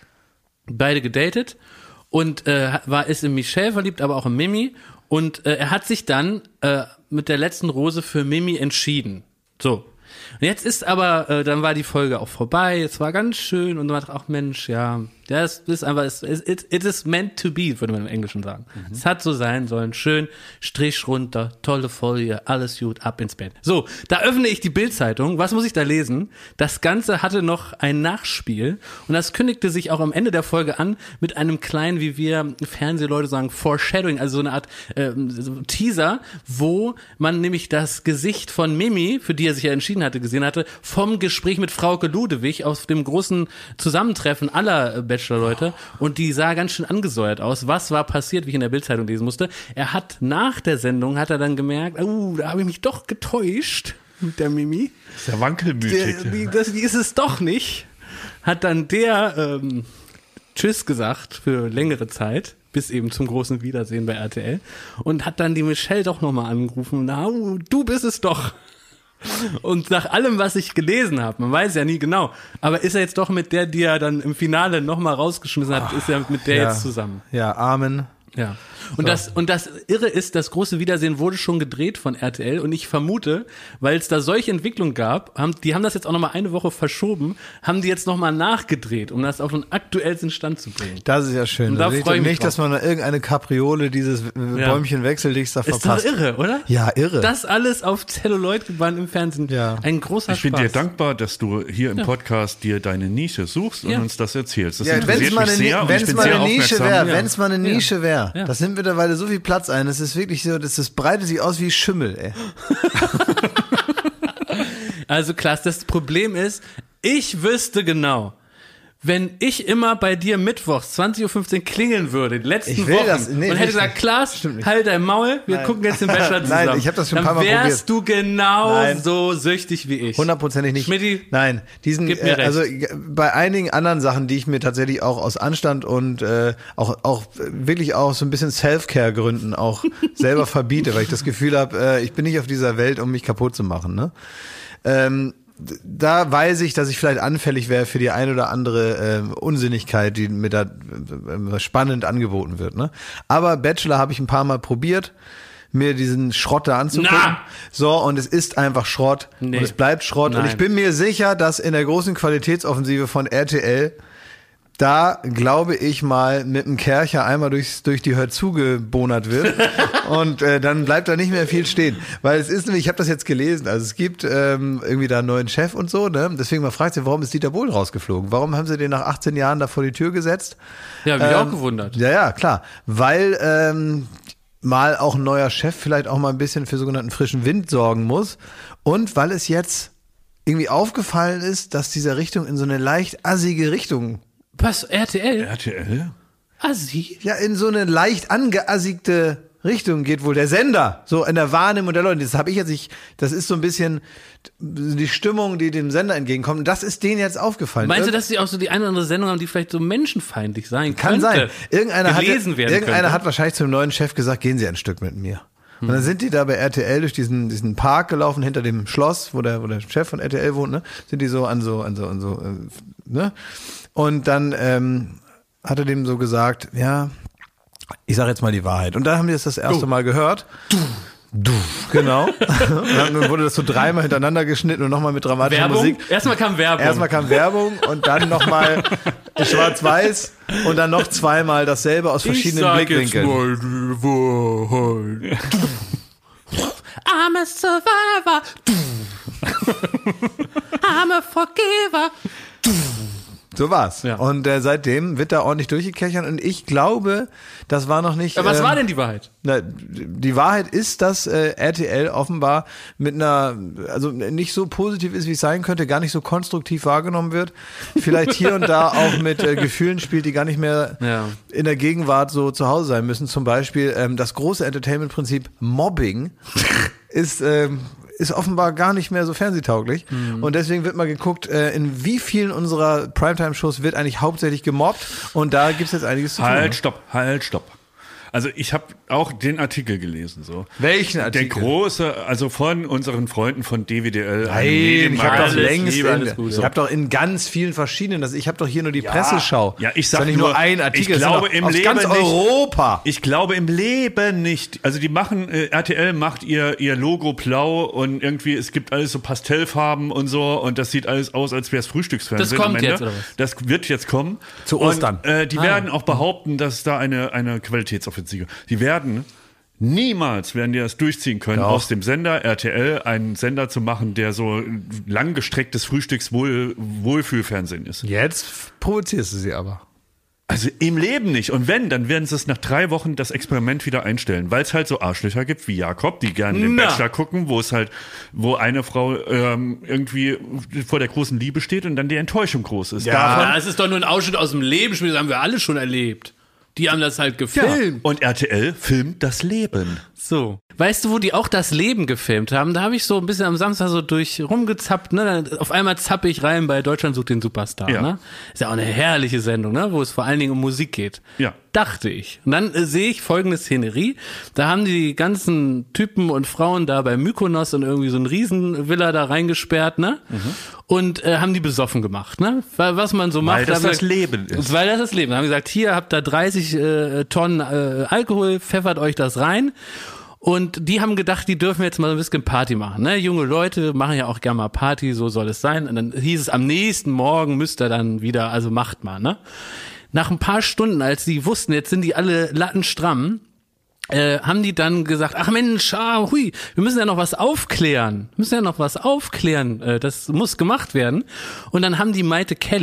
Beide gedatet. Und äh, war ist in Michelle verliebt, aber auch in Mimi. Und äh, er hat sich dann äh, mit der letzten Rose für Mimi entschieden. So. Und jetzt ist aber, äh, dann war die Folge auch vorbei, es war ganz schön und man dachte, ach Mensch, ja, ja, es ist einfach, es, it, it is meant to be, würde man im Englischen sagen. Mhm. Es hat so sein sollen, schön, Strich runter, tolle Folie, alles gut, ab ins Bett. So, da öffne ich die Bild-Zeitung, was muss ich da lesen? Das Ganze hatte noch ein Nachspiel und das kündigte sich auch am Ende der Folge an mit einem kleinen, wie wir Fernsehleute sagen, Foreshadowing, also so eine Art ähm, so Teaser, wo man nämlich das Gesicht von Mimi, für die er sich ja entschieden hatte, gesehen hatte, vom Gespräch mit Frauke Ludewig auf dem großen Zusammentreffen aller Bachelor-Leute und die sah ganz schön angesäuert aus. Was war passiert, wie ich in der Bildzeitung lesen musste? Er hat nach der Sendung, hat er dann gemerkt, oh, da habe ich mich doch getäuscht mit der Mimi. Sehr wankelmütig. Der, die, das, die ist es doch nicht. Hat dann der ähm, Tschüss gesagt für längere Zeit, bis eben zum großen Wiedersehen bei R T L und hat dann die Michelle doch nochmal angerufen. Na, du bist es doch. Und nach allem, was ich gelesen habe, man weiß ja nie genau, aber ist er jetzt doch mit der, die er dann im Finale nochmal rausgeschmissen hat, ist er mit der ja. jetzt zusammen. Ja, Amen. Ja. Und das, und das Irre ist, das große Wiedersehen wurde schon gedreht von R T L und ich vermute, weil es da solche Entwicklungen gab, haben, die haben das jetzt auch nochmal eine Woche verschoben, haben die jetzt nochmal nachgedreht, um das auf den aktuellsten Stand zu bringen. Das ist ja schön. Und da Da freu ich mich nicht, drauf. dass man da irgendeine Kapriole, dieses äh, Ja. Bäumchen Wechseldings da Ist doch verpasst. irre, oder? Ja, irre. Das alles auf Celluloid-Band im Fernsehen. Ja. Ein großer Ich bin Spaß. dir dankbar, dass du hier im Podcast dir deine Nische suchst und Ja. uns das erzählst. Das Ja, wenn interessiert es mal mich eine, sehr und wenn's ich bin mal sehr eine Nische aufmerksam. wäre, Ja. wenn es mal eine Ja. Nische wäre, Ja. das nimmt mittlerweile so viel Platz ein, das ist wirklich so, das, das breitet sich aus wie Schimmel, ey. Also Klaas, das Problem ist, ich wüsste genau, wenn ich immer bei dir mittwochs zwanzig Uhr fünfzehn klingeln würde, die letzten Ich will Wochen, das- nee, und hätte nicht. gesagt, Klaas, Stimmt nicht. halt dein Maul, wir Nein. gucken jetzt den Bachelor zusammen. Nein, ich hab das schon ein Dann paar Mal wärst du genau Nein. so süchtig wie ich. Hundertprozentig nicht. Schmidti, Nein, diesen, gib mir äh, also recht. äh, bei einigen anderen Sachen, die ich mir tatsächlich auch aus Anstand und äh, auch auch wirklich auch so ein bisschen Self-Care-Gründen auch selber verbiete, weil ich das Gefühl habe, äh, ich bin nicht auf dieser Welt, um mich kaputt zu machen. Ne? Ähm, da weiß ich, dass ich vielleicht anfällig wäre für die ein oder andere äh, Unsinnigkeit, die mir da äh, spannend angeboten wird. Ne? Aber Bachelor habe ich ein paar Mal probiert, mir diesen Schrott da anzugucken. Na! So, und es ist einfach Schrott. Nee. Und es bleibt Schrott. Und Nein. ich bin mir sicher, dass in der großen Qualitätsoffensive von R T L da, glaube ich mal, mit einem Kercher einmal durchs, durch die Hör zugebonert wird und äh, dann bleibt da nicht mehr viel stehen. Weil es ist nämlich, ich habe das jetzt gelesen, also es gibt ähm, irgendwie da einen neuen Chef und so, ne? Deswegen mal fragt sich, warum ist Dieter Bohlen rausgeflogen? Warum haben sie den nach achtzehn Jahren da vor die Tür gesetzt? Ja, hab ich Ähm, auch gewundert. Ja, ja, klar. Weil ähm, mal auch ein neuer Chef vielleicht auch mal ein bisschen für sogenannten frischen Wind sorgen muss und weil es jetzt irgendwie aufgefallen ist, dass diese Richtung in so eine leicht assige Richtung, Was, R T L? R T L? Assi? ja, in so eine leicht angeassigte Richtung geht wohl der Sender, so in der Wahrnehmung der Leute. Das habe ich jetzt nicht, das ist so ein bisschen die Stimmung, die dem Sender entgegenkommt. Und das ist denen jetzt aufgefallen. Meinst du, Irg- dass sie auch so die eine oder andere Sendung haben, die vielleicht so menschenfeindlich sein Kann könnte? sein. Irgendeiner, hat, gelesen werden irgendeiner könnte. hat wahrscheinlich zum neuen Chef gesagt, gehen Sie ein Stück mit mir. Und dann sind die da bei R T L durch diesen diesen Park gelaufen hinter dem Schloss, wo der wo der Chef von R T L wohnt, ne? Sind die so an so an so an so äh, ne? Und dann ähm, hat er dem so gesagt, ja, ich sage jetzt mal die Wahrheit. Und dann haben die das das erste Du. Mal gehört. Du. Du, genau. Und dann wurde das so dreimal hintereinander geschnitten und nochmal mit dramatischer Werbung? Musik. Erstmal kam Werbung. Erstmal kam Werbung und dann nochmal schwarz-weiß und dann noch zweimal dasselbe aus verschiedenen Blickwinkeln. mal die Wahrheit. I'm a survivor. I'm a forgiver. So war's. Ja. Und äh, seitdem wird da ordentlich durchgekechert und ich glaube, das war noch nicht. Aber was ähm, war denn die Wahrheit? Na, die Wahrheit ist, dass äh, R T L offenbar mit einer, also nicht so positiv ist, wie es sein könnte, gar nicht so konstruktiv wahrgenommen wird. Vielleicht hier und da auch mit äh, Gefühlen spielt, die gar nicht mehr Ja. in der Gegenwart so zu Hause sein müssen. Zum Beispiel ähm, das große Entertainment-Prinzip Mobbing ist ähm, ist offenbar gar nicht mehr so fernsehtauglich. Mhm. Und deswegen wird mal geguckt, äh, in wie vielen unserer Primetime-Shows wird eigentlich hauptsächlich gemobbt. Und da gibt's jetzt einiges zu tun. Halt, stopp, halt, stopp. Also ich habe auch den Artikel gelesen. So. Welchen Der Artikel? große, also von unseren Freunden von D W D L. Nein, ich habe doch Alles längst Liebe, in, alles Gute. ich habe doch in ganz vielen verschiedenen, das, ich habe doch hier nur die Presseschau. Ja, ich Ist sag doch nicht nur, nur ein Artikel, ich es sind glaube doch im aus Leben ganz nicht- Europa. Ich glaube im Leben nicht. Also die machen, äh, R T L macht ihr ihr Logo blau und irgendwie, es gibt alles so Pastellfarben und so und das sieht alles aus, als wäre es Frühstücksfernsehen. Das kommt am Ende. jetzt, oder was? Das wird jetzt kommen. Zu Ostern. Und, äh, die Ah. werden auch behaupten, dass da eine, eine Qualitätsoffensive. Die werden niemals werden die das durchziehen können, Doch. aus dem Sender R T L einen Sender zu machen, der so langgestrecktes Frühstückswohlfühlfernsehen ist. Jetzt provozierst du sie aber. Also im Leben nicht. Und wenn, dann werden sie es nach drei Wochen das Experiment wieder einstellen, weil es halt so Arschlöcher gibt wie Jakob, die gerne den Na. Bachelor gucken, wo es halt, wo eine Frau ähm, irgendwie vor der großen Liebe steht und dann die Enttäuschung groß ist. Ja. Ja, es ist doch nur ein Ausschnitt aus dem Leben, das haben wir alle schon erlebt. Die haben das halt gefilmt. Und R T L filmt das Leben. So. Weißt du, wo die auch das Leben gefilmt haben? Da habe ich so ein bisschen am Samstag so durch rumgezappt, ne? Dann auf einmal zappe ich rein bei Deutschland sucht den Superstar, Ja. ne? Ist ja auch eine herrliche Sendung, ne? Wo es vor allen Dingen um Musik geht. Ja. Dachte ich. Und dann äh, sehe ich folgende Szenerie. Da haben die ganzen Typen und Frauen da bei Mykonos in irgendwie so ein Riesenvilla da reingesperrt, ne? Mhm. Und äh, haben die besoffen gemacht, ne? Weil, was man so macht. Weil das da haben das wir- Leben ist. Weil das das Leben. Da haben wir gesagt, hier habt ihr dreißig äh, Tonnen äh, Alkohol, pfeffert euch das rein. Und die haben gedacht, die dürfen jetzt mal ein bisschen Party machen. Ne? Junge Leute machen ja auch gerne mal Party, so soll es sein. Und dann hieß es, am nächsten Morgen müsst ihr dann wieder, also macht mal. Ne? Nach ein paar Stunden, als die wussten, jetzt sind die alle lattenstramm, äh, haben die dann gesagt, ach Mensch, ah, hui, wir müssen ja noch was aufklären. Wir müssen ja noch was aufklären. Äh, das muss gemacht werden. Und dann haben die Maite Kelly,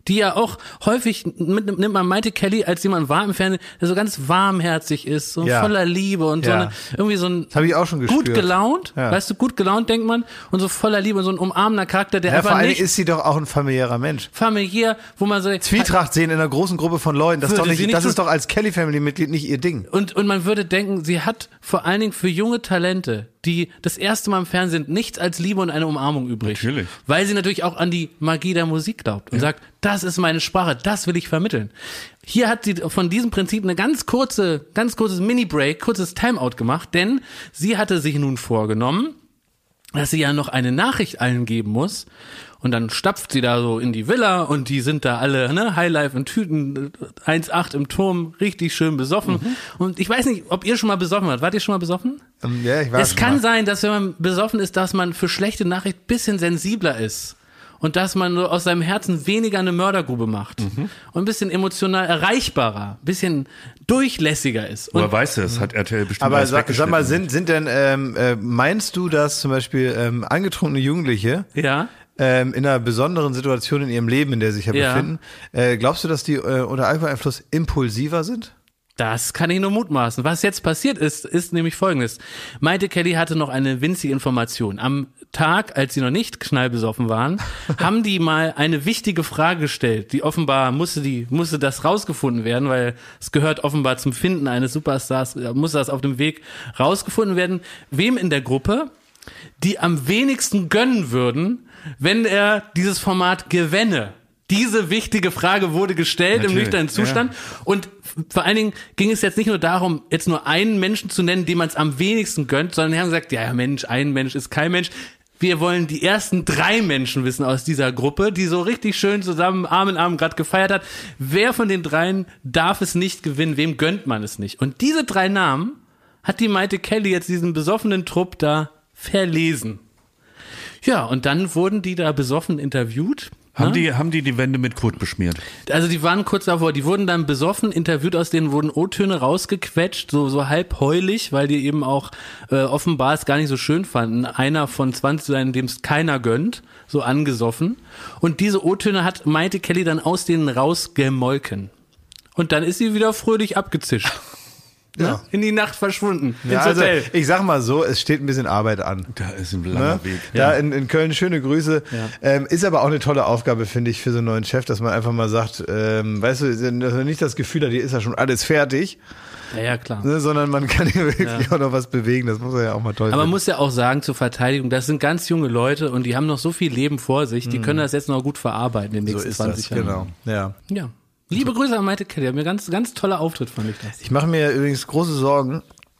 die ja auch häufig mit, nimmt man Maite Kelly als jemand wahr im Fernsehen, der so ganz warmherzig ist, so Ja. voller Liebe und so Ja. eine, irgendwie so ein Das habe ich auch schon gespürt. gut gelaunt, Ja. weißt du, gut gelaunt denkt man und so voller Liebe und so ein umarmender Charakter, der Ja, vor einfach allem nicht ist sie doch auch ein familiärer Mensch. familiär, wo man so Zwietracht sehen in einer großen Gruppe von Leuten, das, ist doch Würde sie nicht, nicht das tun. ist doch als Kelly-Family-Mitglied nicht ihr Ding. Und, und man würde denken, sie hat vor allen Dingen für junge Talente, die das erste Mal im Fernsehen nichts als Liebe und eine Umarmung übrig. Natürlich. Weil sie natürlich auch an die Magie der Musik glaubt und sagt, das ist meine Sprache, das will ich vermitteln. Hier hat sie von diesem Prinzip eine ganz kurze, ganz kurzes Mini-Break, kurzes Timeout gemacht, denn sie hatte sich nun vorgenommen, dass sie ja noch eine Nachricht allen geben muss. Und dann stapft sie da so in die Villa und die sind da alle, ne, Highlife in Tüten, eins Komma acht im Turm, richtig schön besoffen. Mhm. Und ich weiß nicht, ob ihr schon mal besoffen wart. Wart ihr schon mal besoffen? Ähm, Ja, ich weiß Es kann sein, dass wenn man besoffen ist, dass man für schlechte Nachricht ein bisschen sensibler ist. Und dass man so aus seinem Herzen weniger eine Mördergrube macht. Mhm. Und ein bisschen emotional erreichbarer, ein bisschen durchlässiger ist. Und Woher weißt du das? Hat R T L bestimmt Aber alles sag, sag mal, weggeschnitten. sind, sind denn, ähm, äh, meinst du, dass zum Beispiel ähm, angetrunkene Jugendliche ja. ähm, in einer besonderen Situation in ihrem Leben, in der sie sich ja, Ja. befinden, äh, glaubst du, dass die äh, unter Alkoholeinfluss impulsiver sind? Das kann ich nur mutmaßen. Was jetzt passiert ist, ist nämlich Folgendes. Maite Kelly hatte noch eine winzige Information. Am Tag, als sie noch nicht knallbesoffen waren, haben die mal eine wichtige Frage gestellt. Die offenbar musste die, musste das rausgefunden werden, weil es gehört offenbar zum Finden eines Superstars, musste das auf dem Weg rausgefunden werden. Wem in der Gruppe, die am wenigsten gönnen würden, wenn er dieses Format gewänne. Diese wichtige Frage wurde gestellt Natürlich, im nüchternen Zustand. Ja. Und vor allen Dingen ging es jetzt nicht nur darum, jetzt nur einen Menschen zu nennen, dem man es am wenigsten gönnt, sondern die haben gesagt, ja, ja Mensch, ein Mensch ist kein Mensch. Wir wollen die ersten drei Menschen wissen aus dieser Gruppe, die so richtig schön zusammen Arm in Arm gerade gefeiert hat. Wer von den dreien darf es nicht gewinnen? Wem gönnt man es nicht? Und diese drei Namen hat die Maite Kelly jetzt diesen besoffenen Trupp da verlesen. Ja, und dann wurden die da besoffen interviewt. Haben ne? die, haben die die Wände mit Kot beschmiert? Also die waren kurz davor, die wurden dann besoffen interviewt, aus denen wurden O-Töne rausgequetscht, so so halb heulig, weil die eben auch äh, offenbar es gar nicht so schön fanden, einer von zwanzig zu sein, dem es keiner gönnt, so angesoffen. Und diese O-Töne hat Maite Kelly dann aus denen rausgemolken. Und dann ist sie wieder fröhlich abgezischt. Ja. Ne? In die Nacht verschwunden, Ja, ins also Hotel. ich sag mal so, es steht ein bisschen Arbeit an. Da ist ein langer Ne? Weg. Da in, in Köln schöne Grüße. Ja. Ähm, ist aber auch eine tolle Aufgabe, finde ich, für so einen neuen Chef, dass man einfach mal sagt, ähm, weißt du, dass man nicht das Gefühl hat, hier ist ja schon alles fertig, Ja, ja, klar. ne, sondern man kann hier wirklich Ja. auch noch was bewegen. Das muss er ja auch mal toll Aber man finden. muss ja auch sagen, zur Verteidigung, das sind ganz junge Leute und die haben noch so viel Leben vor sich, die können das jetzt noch gut verarbeiten in den So nächsten ist zwanzig das, Jahren. genau. Ja. Ja. Liebe Grüße an Maite Kelly, mir ganz, ganz toller Auftritt fand ich das. Ich mache mir übrigens große Sorgen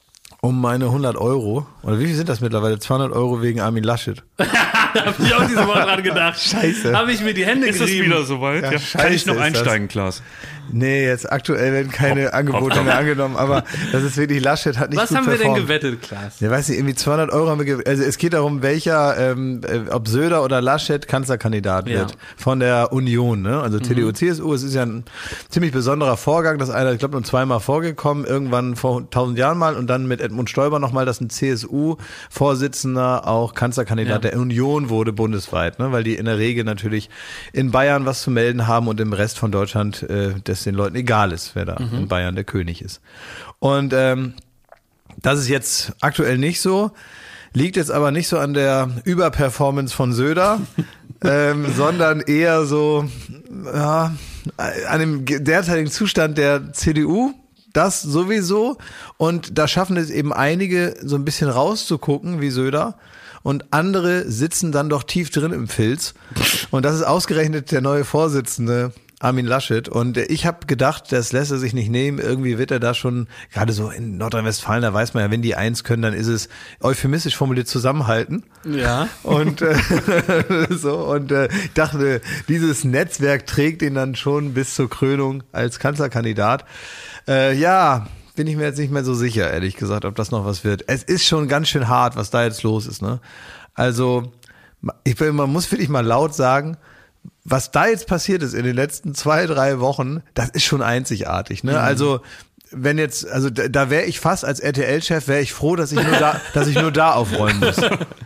um meine hundert Euro. Oder wie viel sind das mittlerweile? zweihundert Euro wegen Armin Laschet. Da habe ich auch diese Woche dran gedacht. Scheiße. Habe ich mir die Hände Ist es gerieben. wieder soweit? Ja, Ja, scheiße Kann ich noch ist das. einsteigen, Klaas? Nee, jetzt aktuell werden keine Hopp, Angebote hopp. mehr angenommen, aber das ist wirklich, Laschet hat nicht Was gut haben wir denn performt. gewettet, Klaas? Ja, weiß nicht, irgendwie zweihundert Euro haben wir gewettet. Also es geht darum, welcher, ähm, äh, ob Söder oder Laschet Kanzlerkandidat Ja. wird von der Union, ne? Also T D U, C S U, es ist ja ein ziemlich besonderer Vorgang, das ist einer, ich glaube, nur zweimal vorgekommen, irgendwann vor tausend Jahren mal und dann mit Edmund Stoiber nochmal, dass ein C S U-Vorsitzender auch Kanzlerkandidat Ja. der Union wurde bundesweit, ne? Weil die in der Regel natürlich in Bayern was zu melden haben und im Rest von Deutschland äh, das den Leuten egal ist, wer da in Bayern der König ist. Und ähm, das ist jetzt aktuell nicht so, liegt jetzt aber nicht so an der Überperformance von Söder, ähm, sondern eher so ja, an dem derzeitigen Zustand der C D U. Das sowieso. Und da schaffen es eben einige, so ein bisschen rauszugucken, wie Söder. Und andere sitzen dann doch tief drin im Filz. Und das ist ausgerechnet der neue Vorsitzende, Armin Laschet. Und ich habe gedacht, das lässt er sich nicht nehmen. Irgendwie wird er da schon, gerade so in Nordrhein-Westfalen, da weiß man ja, wenn die eins können, dann ist es euphemistisch formuliert zusammenhalten. Ja. Und äh, so und äh, ich dachte, dieses Netzwerk trägt ihn dann schon bis zur Krönung als Kanzlerkandidat. Äh, ja, bin ich mir jetzt nicht mehr so sicher, ehrlich gesagt, ob das noch was wird. Es ist schon ganz schön hart, was da jetzt los ist, ne? Also, ich bin, man muss wirklich mal laut sagen, was da jetzt passiert ist in den letzten zwei, drei Wochen, das ist schon einzigartig, ne? Mhm. Also, wenn jetzt, also da, da wäre ich fast als R T L-Chef, wäre ich froh, dass ich nur da, dass ich nur da aufräumen muss.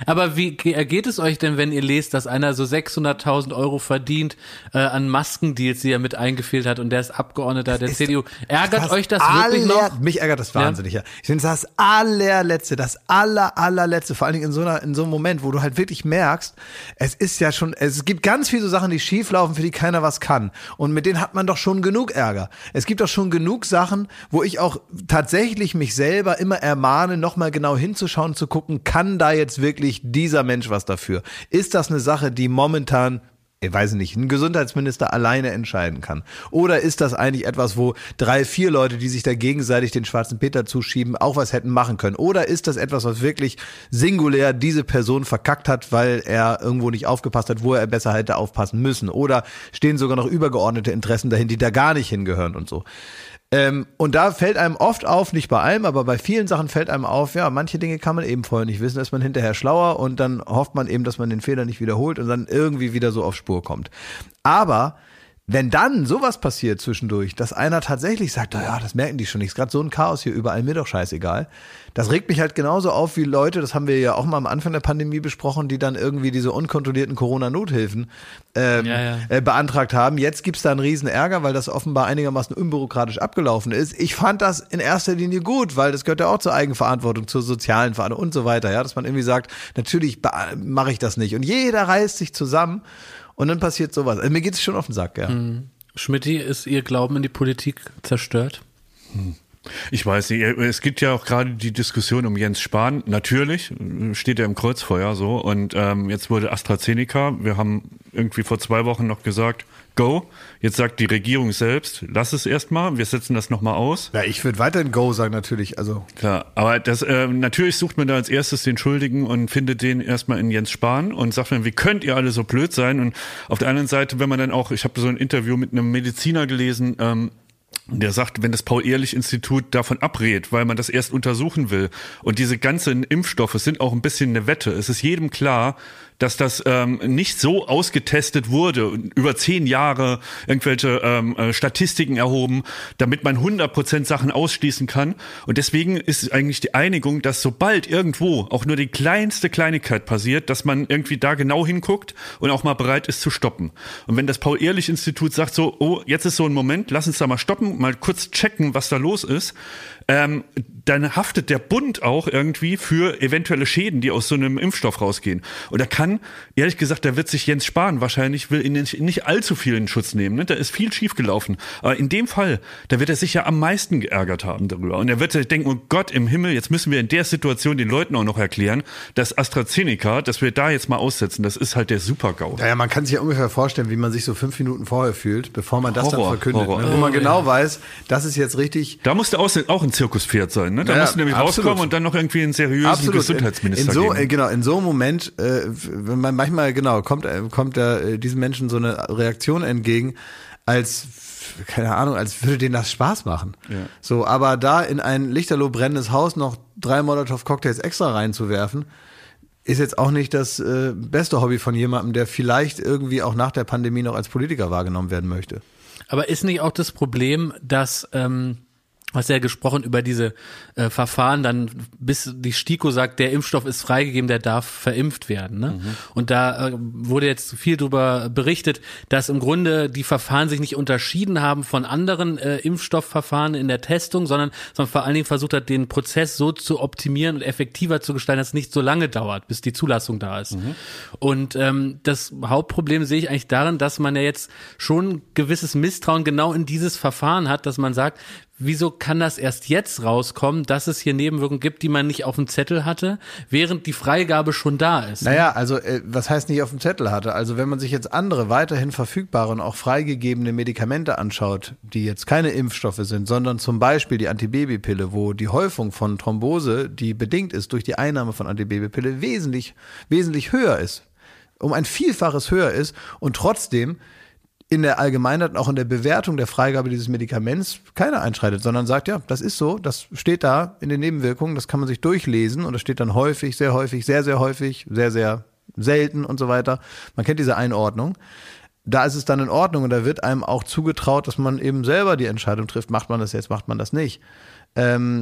Aber wie ge- ergeht es euch denn, wenn ihr lest, dass einer so sechshunderttausend Euro verdient äh, an Maskendeals, die er mit eingefehlt hat und der ist Abgeordneter der ist C D U? Ärgert das euch das aller, wirklich noch? Mich ärgert das wahnsinnig, ja. Ich finde das allerletzte, das aller, allerletzte, vor allen Dingen in so einer, in so einem Moment, wo du halt wirklich merkst, es ist ja schon, es gibt ganz viele so Sachen, die schief laufen, für die keiner was kann. Und mit denen hat man doch schon genug Ärger. Es gibt doch schon genug Sachen, wo ich auch tatsächlich mich selber immer ermahne, nochmal genau hinzuschauen, zu gucken, kann da jetzt wirklich dieser Mensch was dafür? Ist das eine Sache, die momentan, ich weiß nicht, ein Gesundheitsminister alleine entscheiden kann? Oder ist das eigentlich etwas, wo drei, vier Leute, die sich da gegenseitig den schwarzen Peter zuschieben, auch was hätten machen können? Oder ist das etwas, was wirklich singulär diese Person verkackt hat, weil er irgendwo nicht aufgepasst hat, wo er besser hätte aufpassen müssen? Oder stehen sogar noch übergeordnete Interessen dahin, die da gar nicht hingehören und so? Ähm, und da fällt einem oft auf, nicht bei allem, aber bei vielen Sachen fällt einem auf, ja, manche Dinge kann man eben vorher nicht wissen, da ist man hinterher schlauer und dann hofft man eben, dass man den Fehler nicht wiederholt und dann irgendwie wieder so auf Spur kommt. Aber wenn dann sowas passiert zwischendurch, dass einer tatsächlich sagt, oh ja, das merken die schon nicht, ist gerade so ein Chaos hier überall, mir doch scheißegal. Das regt mich halt genauso auf wie Leute, das haben wir ja auch mal am Anfang der Pandemie besprochen, die dann irgendwie diese unkontrollierten Corona-Nothilfen ähm, Ja, ja. Äh, beantragt haben. Jetzt gibt's da einen riesen Ärger, weil das offenbar einigermaßen unbürokratisch abgelaufen ist. Ich fand das in erster Linie gut, weil das gehört ja auch zur Eigenverantwortung, zur sozialen Verantwortung und so weiter, ja, dass man irgendwie sagt, natürlich mache ich das nicht. Und jeder reißt sich zusammen. Und dann passiert sowas. Also mir geht es schon auf den Sack, ja. Mhm. Schmidti, ist Ihr Glauben in die Politik zerstört? Hm. Ich weiß nicht, es gibt ja auch gerade die Diskussion um Jens Spahn. Natürlich steht er im Kreuzfeuer so und ähm, jetzt wurde AstraZeneca, wir haben irgendwie vor zwei Wochen noch gesagt, go. Jetzt sagt die Regierung selbst, lass es erstmal, wir setzen das nochmal aus. Ja, ich würde weiterhin go sagen natürlich, also. Klar, aber das äh, natürlich sucht man da als erstes den Schuldigen und findet den erstmal in Jens Spahn und sagt dann, wie könnt ihr alle so blöd sein? Und auf der anderen Seite, wenn man dann auch, ich habe so ein Interview mit einem Mediziner gelesen, ähm, der sagt, wenn das Paul-Ehrlich-Institut davon abrät, weil man das erst untersuchen will und diese ganzen Impfstoffe sind auch ein bisschen eine Wette. Es ist jedem klar, dass das ähm, nicht so ausgetestet wurde, über zehn Jahre irgendwelche ähm, äh, Statistiken erhoben, damit man hundert Prozent Sachen ausschließen kann. Und deswegen ist eigentlich die Einigung, dass sobald irgendwo auch nur die kleinste Kleinigkeit passiert, dass man irgendwie da genau hinguckt und auch mal bereit ist zu stoppen. Und wenn das Paul-Ehrlich-Institut sagt so, oh, jetzt ist so ein Moment, lass uns da mal stoppen, mal kurz checken, was da los ist, ähm, dann haftet der Bund auch irgendwie für eventuelle Schäden, die aus so einem Impfstoff rausgehen. Und da kann, ehrlich gesagt, da wird sich Jens Spahn wahrscheinlich, will ihn nicht, nicht allzu viel in Schutz nehmen. Ne? Da ist viel schief gelaufen. Aber in dem Fall, da wird er sich ja am meisten geärgert haben darüber. Und er wird sich denken, oh Gott im Himmel, jetzt müssen wir in der Situation den Leuten auch noch erklären, dass AstraZeneca, dass wir da jetzt mal aussetzen, das ist halt der Super-GAU. Naja, man kann sich ja ungefähr vorstellen, wie man sich so fünf Minuten vorher fühlt, bevor man das Horror, dann verkündet. Horror. Ne? Wo man genau weiß, das ist jetzt richtig. Da musste auch, auch ein Zirkuspferd sein. Ne? Da Ja, musst du nämlich absolut. rauskommen und dann noch irgendwie einen seriösen Absolut. Gesundheitsminister in, in so, geben. äh, Genau, in so einem Moment, äh, wenn man manchmal, genau, kommt, äh, kommt äh, diesen Menschen so eine Reaktion entgegen, als, keine Ahnung, als würde denen das Spaß machen. Ja. So, aber da in ein lichterloh brennendes Haus noch drei Molotow-Cocktails extra reinzuwerfen, ist jetzt auch nicht das äh, beste Hobby von jemandem, der vielleicht irgendwie auch nach der Pandemie noch als Politiker wahrgenommen werden möchte. Aber ist nicht auch das Problem, dass, ähm, hast ja gesprochen über diese äh, Verfahren, dann bis die STIKO sagt, der Impfstoff ist freigegeben, der darf verimpft werden. Ne? Mhm. Und da äh, wurde jetzt viel drüber berichtet, dass im Grunde die Verfahren sich nicht unterschieden haben von anderen äh, Impfstoffverfahren in der Testung, sondern, sondern vor allen Dingen versucht hat, den Prozess so zu optimieren und effektiver zu gestalten, dass es nicht so lange dauert, bis die Zulassung da ist. Mhm. Und ähm, das Hauptproblem sehe ich eigentlich darin, dass man ja jetzt schon ein gewisses Misstrauen genau in dieses Verfahren hat, dass man sagt, wieso kann das erst jetzt rauskommen, dass es hier Nebenwirkungen gibt, die man nicht auf dem Zettel hatte, während die Freigabe schon da ist? Naja, also äh, was heißt nicht auf dem Zettel hatte? Also wenn man sich jetzt andere weiterhin verfügbare und auch freigegebene Medikamente anschaut, die jetzt keine Impfstoffe sind, sondern zum Beispiel die Antibabypille, wo die Häufung von Thrombose, die bedingt ist durch die Einnahme von Antibabypille, wesentlich, wesentlich höher ist, um ein Vielfaches höher ist und trotzdem in der Allgemeinheit und auch in der Bewertung der Freigabe dieses Medikaments keiner einschreitet, sondern sagt, ja, das ist so, das steht da in den Nebenwirkungen, das kann man sich durchlesen und das steht dann häufig, sehr häufig, sehr, sehr häufig, sehr, sehr selten und so weiter. Man kennt diese Einordnung. Da ist es dann in Ordnung und da wird einem auch zugetraut, dass man eben selber die Entscheidung trifft, macht man das jetzt, macht man das nicht. Ähm,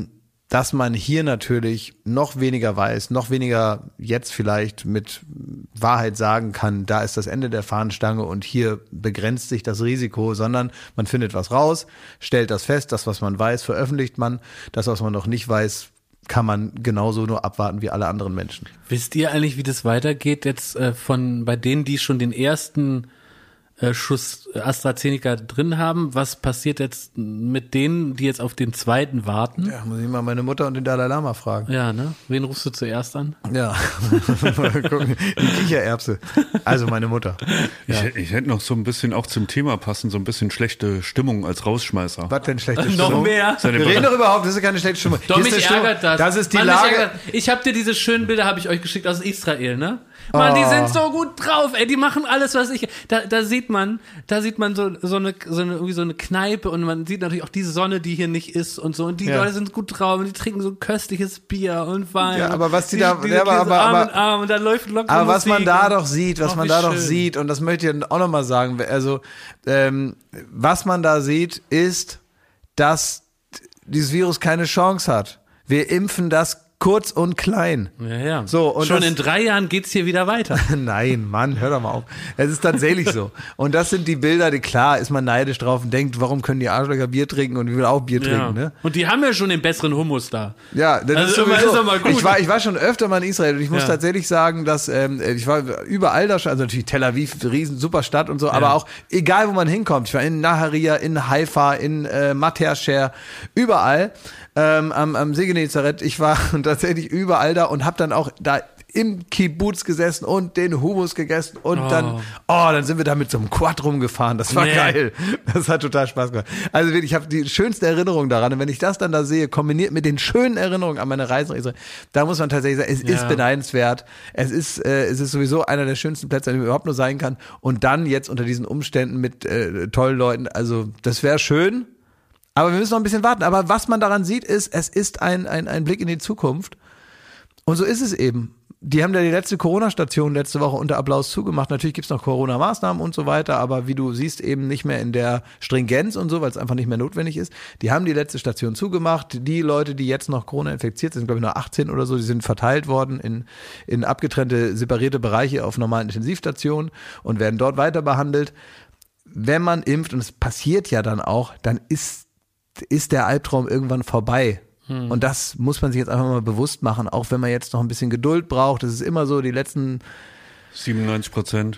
dass man hier natürlich noch weniger weiß, noch weniger jetzt vielleicht mit Wahrheit sagen kann, da ist das Ende der Fahnenstange und hier begrenzt sich das Risiko, sondern man findet was raus, stellt das fest, das, was man weiß, veröffentlicht man, das, was man noch nicht weiß, kann man genauso nur abwarten wie alle anderen Menschen. Wisst ihr eigentlich, wie das weitergeht jetzt äh, von bei denen, die schon den ersten äh, Schuss AstraZeneca drin haben? Was passiert jetzt mit denen, die jetzt auf den zweiten warten? Ja, muss ich mal meine Mutter und den Dalai Lama fragen. Ja, ne? Wen rufst du zuerst an? Ja, mal gucken. Die Kichererbse. Also meine Mutter. Ich, ich hätte noch so ein bisschen auch zum Thema passen, so ein bisschen schlechte Stimmung als Rausschmeißer. Was denn schlechte Noch Stimmung? mehr? Wir reden doch überhaupt, das ist keine schlechte Stimmung. Doch, Hier ist mich eine Stimmung- ärgert das. Das ist die Mann, mich Lage. ärgert- Ich habe dir diese schönen Bilder, habe ich euch geschickt aus Israel, ne? Mann, die Oh. sind so gut drauf, ey, die machen alles, was ich, da, da sieht man, da sieht man so, so eine, so eine, irgendwie so eine Kneipe und man sieht natürlich auch die Sonne, die hier nicht ist und so und die Ja. Leute sind gut drauf und die trinken so köstliches Bier und Wein. Ja, aber was die und da- diese ja, aber- Käse aber- Arm aber- in Arm und dann läuft locker Aber was man Musik da und- doch sieht, was Ach, man wie da doch schön. sieht, und das möchte ich auch nochmal sagen, also ähm, was man da sieht, ist, dass dieses Virus keine Chance hat. Wir impfen das kurz und klein. Ja, ja. So, und Schon das- in drei Jahren geht's hier wieder weiter. Nein, Mann, hör doch mal auf. Es ist tatsächlich so. Und das sind die Bilder, die klar ist man neidisch drauf und denkt, warum können die Arschlöcher Bier trinken und ich will auch Bier Ja. trinken, ne? Und die haben ja schon den besseren Hummus da. Ja, das Also ist immer- sowieso. ist doch mal gut. Ich war, ich war schon öfter mal in Israel und ich muss Ja. tatsächlich sagen, dass ähm, ich war überall da schon, also natürlich Tel Aviv, riesen super Stadt und so, aber auch egal wo man hinkommt. Ich war in Naharia, in Haifa, in äh, Mater-Sher, überall ähm, am, am See Genezareth. Ich war tatsächlich überall da und habe dann auch da im Kibbutz gesessen und den Hummus gegessen und Oh. dann, oh, dann sind wir da mit so einem Quad rumgefahren. Das war Nee. geil. Das hat total Spaß gemacht. Also wirklich, ich habe die schönste Erinnerung daran. Und wenn ich das dann da sehe, kombiniert mit den schönen Erinnerungen an meine Reise nach Israel, da muss man tatsächlich sagen, es Ja. ist beneidenswert. Es ist, äh, es ist sowieso einer der schönsten Plätze, an dem man überhaupt nur sein kann. Und dann jetzt unter diesen Umständen mit äh, tollen Leuten, also das wäre schön. Aber wir müssen noch ein bisschen warten. Aber was man daran sieht, ist, es ist ein, ein, ein Blick in die Zukunft. Und so ist es eben. Die haben da die letzte Corona-Station letzte Woche unter Applaus zugemacht. Natürlich gibt's noch Corona-Maßnahmen und so weiter, aber wie du siehst, eben nicht mehr in der Stringenz und so, weil es einfach nicht mehr notwendig ist. Die haben die letzte Station zugemacht. Die Leute, die jetzt noch Corona infiziert sind, sind glaube ich nur achtzehn oder so, die sind verteilt worden in, in abgetrennte, separierte Bereiche auf normalen Intensivstationen und werden dort weiter behandelt. Wenn man impft, und es passiert ja dann auch, dann ist, ist der Albtraum irgendwann vorbei. Und das muss man sich jetzt einfach mal bewusst machen, auch wenn man jetzt noch ein bisschen Geduld braucht. Das ist immer so, die letzten siebenundneunzig Prozent.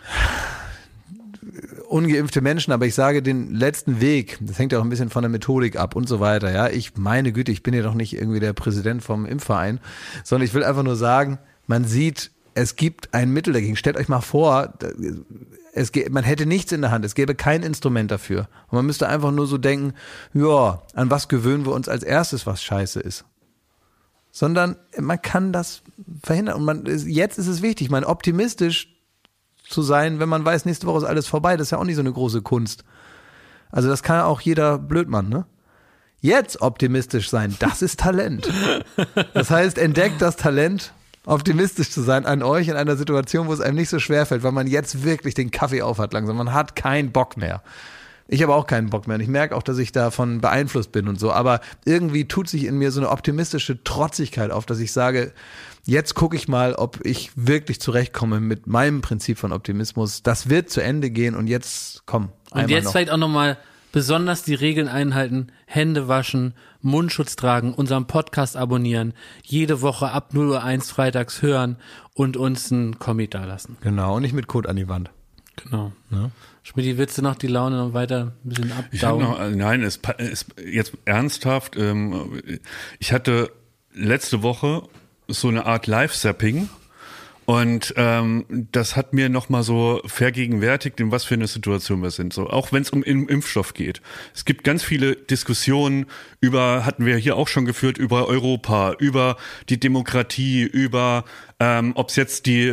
ungeimpfte Menschen, aber ich sage den letzten Weg, das hängt ja auch ein bisschen von der Methodik ab und so weiter, ja. Ich, meine Güte, ich bin ja doch nicht irgendwie der Präsident vom Impfverein, sondern ich will einfach nur sagen, man sieht, es gibt ein Mittel dagegen. Stellt euch mal vor, es geht, man hätte nichts in der Hand, es gäbe kein Instrument dafür. Und man müsste einfach nur so denken, ja, an was gewöhnen wir uns als erstes, was scheiße ist. Sondern man kann das verhindern. Und man, jetzt ist es wichtig, man optimistisch zu sein, wenn man weiß, nächste Woche ist alles vorbei. Das ist ja auch nicht so eine große Kunst. Also das kann auch jeder Blödmann, ne? Jetzt optimistisch sein, das ist Talent. Das heißt, entdeckt das Talent, optimistisch zu sein an euch in einer Situation, wo es einem nicht so schwer fällt, weil man jetzt wirklich den Kaffee aufhat langsam. Man hat keinen Bock mehr. Ich habe auch keinen Bock mehr und ich merke auch, dass ich davon beeinflusst bin und so. Aber irgendwie tut sich in mir so eine optimistische Trotzigkeit auf, dass ich sage, jetzt gucke ich mal, ob ich wirklich zurechtkomme mit meinem Prinzip von Optimismus. Das wird zu Ende gehen und jetzt komm. Und jetzt noch. vielleicht auch nochmal besonders die Regeln einhalten, Hände waschen, Mundschutz tragen, unseren Podcast abonnieren, jede Woche ab null Uhr eins freitags hören und uns einen Kommi da lassen. Genau, und nicht mit Code an die Wand. Genau. Ja. Schmidti, willst du noch die Laune noch weiter ein bisschen Ich hab abdauen? noch, nein, es ist jetzt ernsthaft. Ähm, ich hatte letzte Woche so eine Art Live-Zapping und ähm, das hat mir noch mal so vergegenwärtigt, in was für eine Situation wir sind. So, auch wenn es um Impfstoff geht. Es gibt ganz viele Diskussionen über, hatten wir hier auch schon geführt, über Europa, über die Demokratie, über Ähm, ob es jetzt die,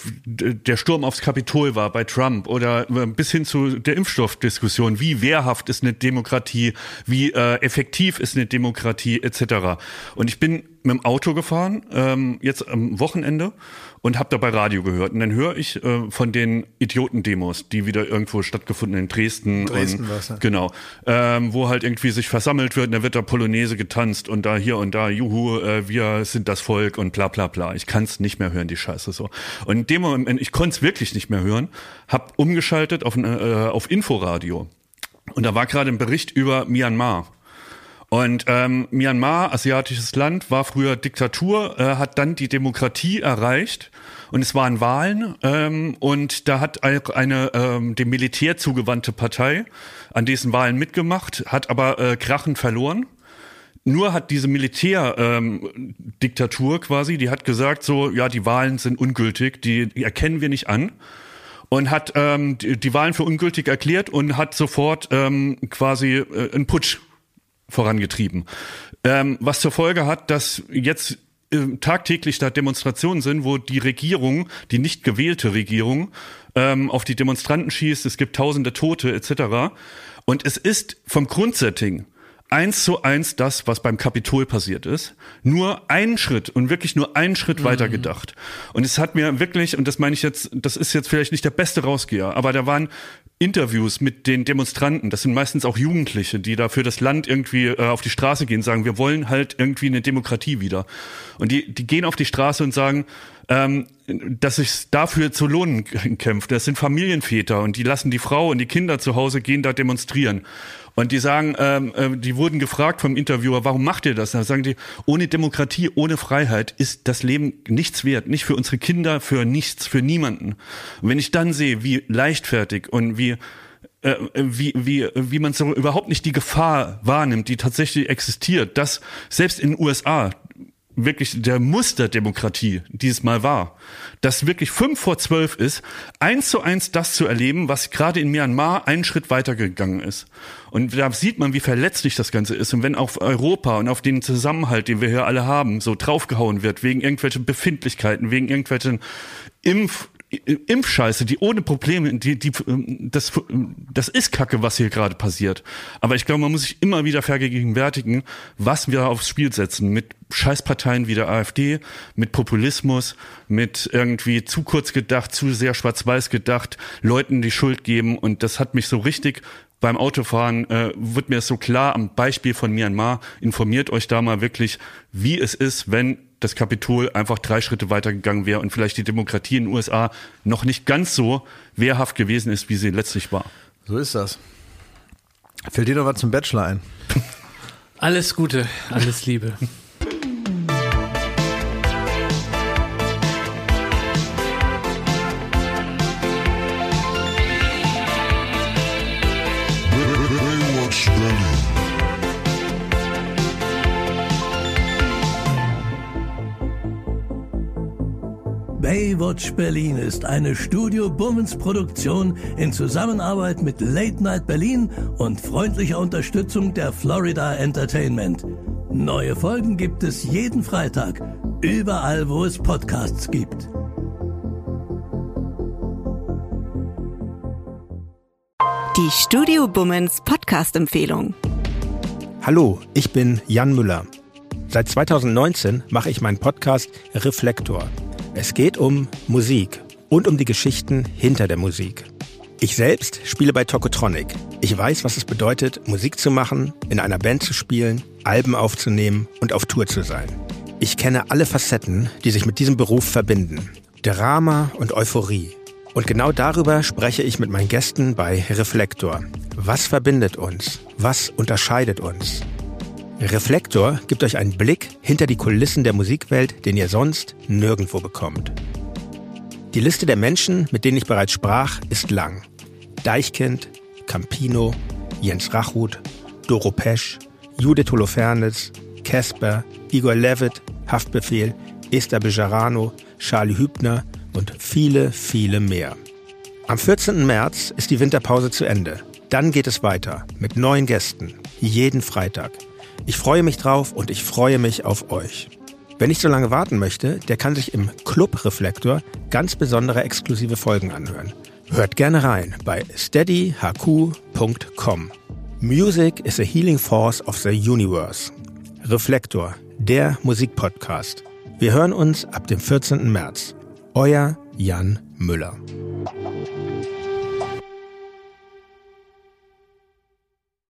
der Sturm aufs Kapitol war bei Trump oder bis hin zu der Impfstoffdiskussion, wie wehrhaft ist eine Demokratie, wie äh, effektiv ist eine Demokratie et cetera. Und ich bin mit dem Auto gefahren, ähm, jetzt am Wochenende und habe dabei Radio gehört. Und dann höre ich äh, von den Idiotendemos, die wieder irgendwo stattgefunden in Dresden. Dresden und, war's, ja. Genau. Ähm, wo halt irgendwie sich versammelt wird und da wird da Polonaise getanzt und da hier und da, juhu, äh, wir sind das Volk und bla bla bla. Ich kann es nicht mehr hören, die Scheiße so. Und in dem Moment, ich konnte es wirklich nicht mehr hören, hab umgeschaltet auf, äh, auf Inforadio. Und da war gerade ein Bericht über Myanmar. Und ähm, Myanmar, asiatisches Land, war früher Diktatur, äh, hat dann die Demokratie erreicht und es waren Wahlen ähm, und da hat eine ähm, dem Militär zugewandte Partei an diesen Wahlen mitgemacht, hat aber äh, krachend verloren. Nur hat diese Militärdiktatur ähm, quasi, die hat gesagt so, ja, die Wahlen sind ungültig, die, die erkennen wir nicht an. Und hat ähm, die, die Wahlen für ungültig erklärt und hat sofort ähm, quasi äh, einen Putsch vorangetrieben. Ähm, was zur Folge hat, dass jetzt äh, tagtäglich da Demonstrationen sind, wo die Regierung, die nicht gewählte Regierung, ähm, auf die Demonstranten schießt, es gibt tausende Tote et cetera. Und es ist vom Grundsetting eins zu eins das, was beim Kapitol passiert ist. Nur einen Schritt und wirklich nur einen Schritt mhm. weiter gedacht. Und es hat mir wirklich, und das meine ich jetzt, das ist jetzt vielleicht nicht der beste Rausgeher, aber da waren Interviews mit den Demonstranten, das sind meistens auch Jugendliche, die da für das Land irgendwie äh, auf die Straße gehen, sagen, wir wollen halt irgendwie eine Demokratie wieder. Und die, die gehen auf die Straße und sagen, ähm, dass sich dafür zu lohnen kämpft. Das sind Familienväter und die lassen die Frau und die Kinder zu Hause gehen da demonstrieren. Und die sagen, ähm, äh, die wurden gefragt vom Interviewer, warum macht ihr das? Dann sagen die, ohne Demokratie, ohne Freiheit ist das Leben nichts wert. Nicht für unsere Kinder, für nichts, für niemanden. Und wenn ich dann sehe, wie leichtfertig und wie äh, wie wie wie man so überhaupt nicht die Gefahr wahrnimmt, die tatsächlich existiert, dass selbst in den U S A wirklich der Musterdemokratie dieses Mal war, dass wirklich fünf vor zwölf ist, eins zu eins das zu erleben, was gerade in Myanmar einen Schritt weitergegangen ist. Und da sieht man, wie verletzlich das Ganze ist. Und wenn auf Europa und auf den Zusammenhalt, den wir hier alle haben, so draufgehauen wird, wegen irgendwelchen Befindlichkeiten, wegen irgendwelchen Impf Impfscheiße, die ohne Probleme, die, die, das, das ist Kacke, was hier gerade passiert. Aber ich glaube, man muss sich immer wieder vergegenwärtigen, was wir aufs Spiel setzen mit Scheißparteien wie der AfD, mit Populismus, mit irgendwie zu kurz gedacht, zu sehr schwarz-weiß gedacht, Leuten die Schuld geben. Und das hat mich so richtig beim Autofahren, äh, wird mir das so klar am Beispiel von Myanmar. Informiert euch da mal wirklich, wie es ist, wenn das Kapitol einfach drei Schritte weitergegangen wäre und vielleicht die Demokratie in den U S A noch nicht ganz so wehrhaft gewesen ist, wie sie letztlich war. So ist das. Fällt dir noch was zum Bachelor ein? Alles Gute, alles Liebe. Baywatch Berlin. Baywatch Berlin ist eine Studio Bummens Produktion in Zusammenarbeit mit Late Night Berlin und freundlicher Unterstützung der Florida Entertainment. Neue Folgen gibt es jeden Freitag, überall wo es Podcasts gibt. Die Studio Bummens Podcast-Empfehlung. Hallo, ich bin Jan Müller. Seit zweitausendneunzehn mache ich meinen Podcast Reflektor. Es geht um Musik und um die Geschichten hinter der Musik. Ich selbst spiele bei Tokotronic. Ich weiß, was es bedeutet, Musik zu machen, in einer Band zu spielen, Alben aufzunehmen und auf Tour zu sein. Ich kenne alle Facetten, die sich mit diesem Beruf verbinden. Drama und Euphorie. Und genau darüber spreche ich mit meinen Gästen bei Reflektor. Was verbindet uns? Was unterscheidet uns? Reflektor gibt euch einen Blick hinter die Kulissen der Musikwelt, den ihr sonst nirgendwo bekommt. Die Liste der Menschen, mit denen ich bereits sprach, ist lang. Deichkind, Campino, Jens Rachut, Doro Pesch, Judith Holofernes, Casper, Igor Levit, Haftbefehl, Esther Bejarano, Charlie Hübner und viele, viele mehr. Am vierzehnten März ist die Winterpause zu Ende. Dann geht es weiter mit neuen Gästen, jeden Freitag. Ich freue mich drauf und ich freue mich auf euch. Wer nicht so lange warten möchte, der kann sich im Club Reflektor ganz besondere exklusive Folgen anhören. Hört gerne rein bei steady h q punkt com. Music is a healing force of the universe. Reflektor, der Musikpodcast. Wir hören uns ab dem vierzehnten März. Euer Jan Müller.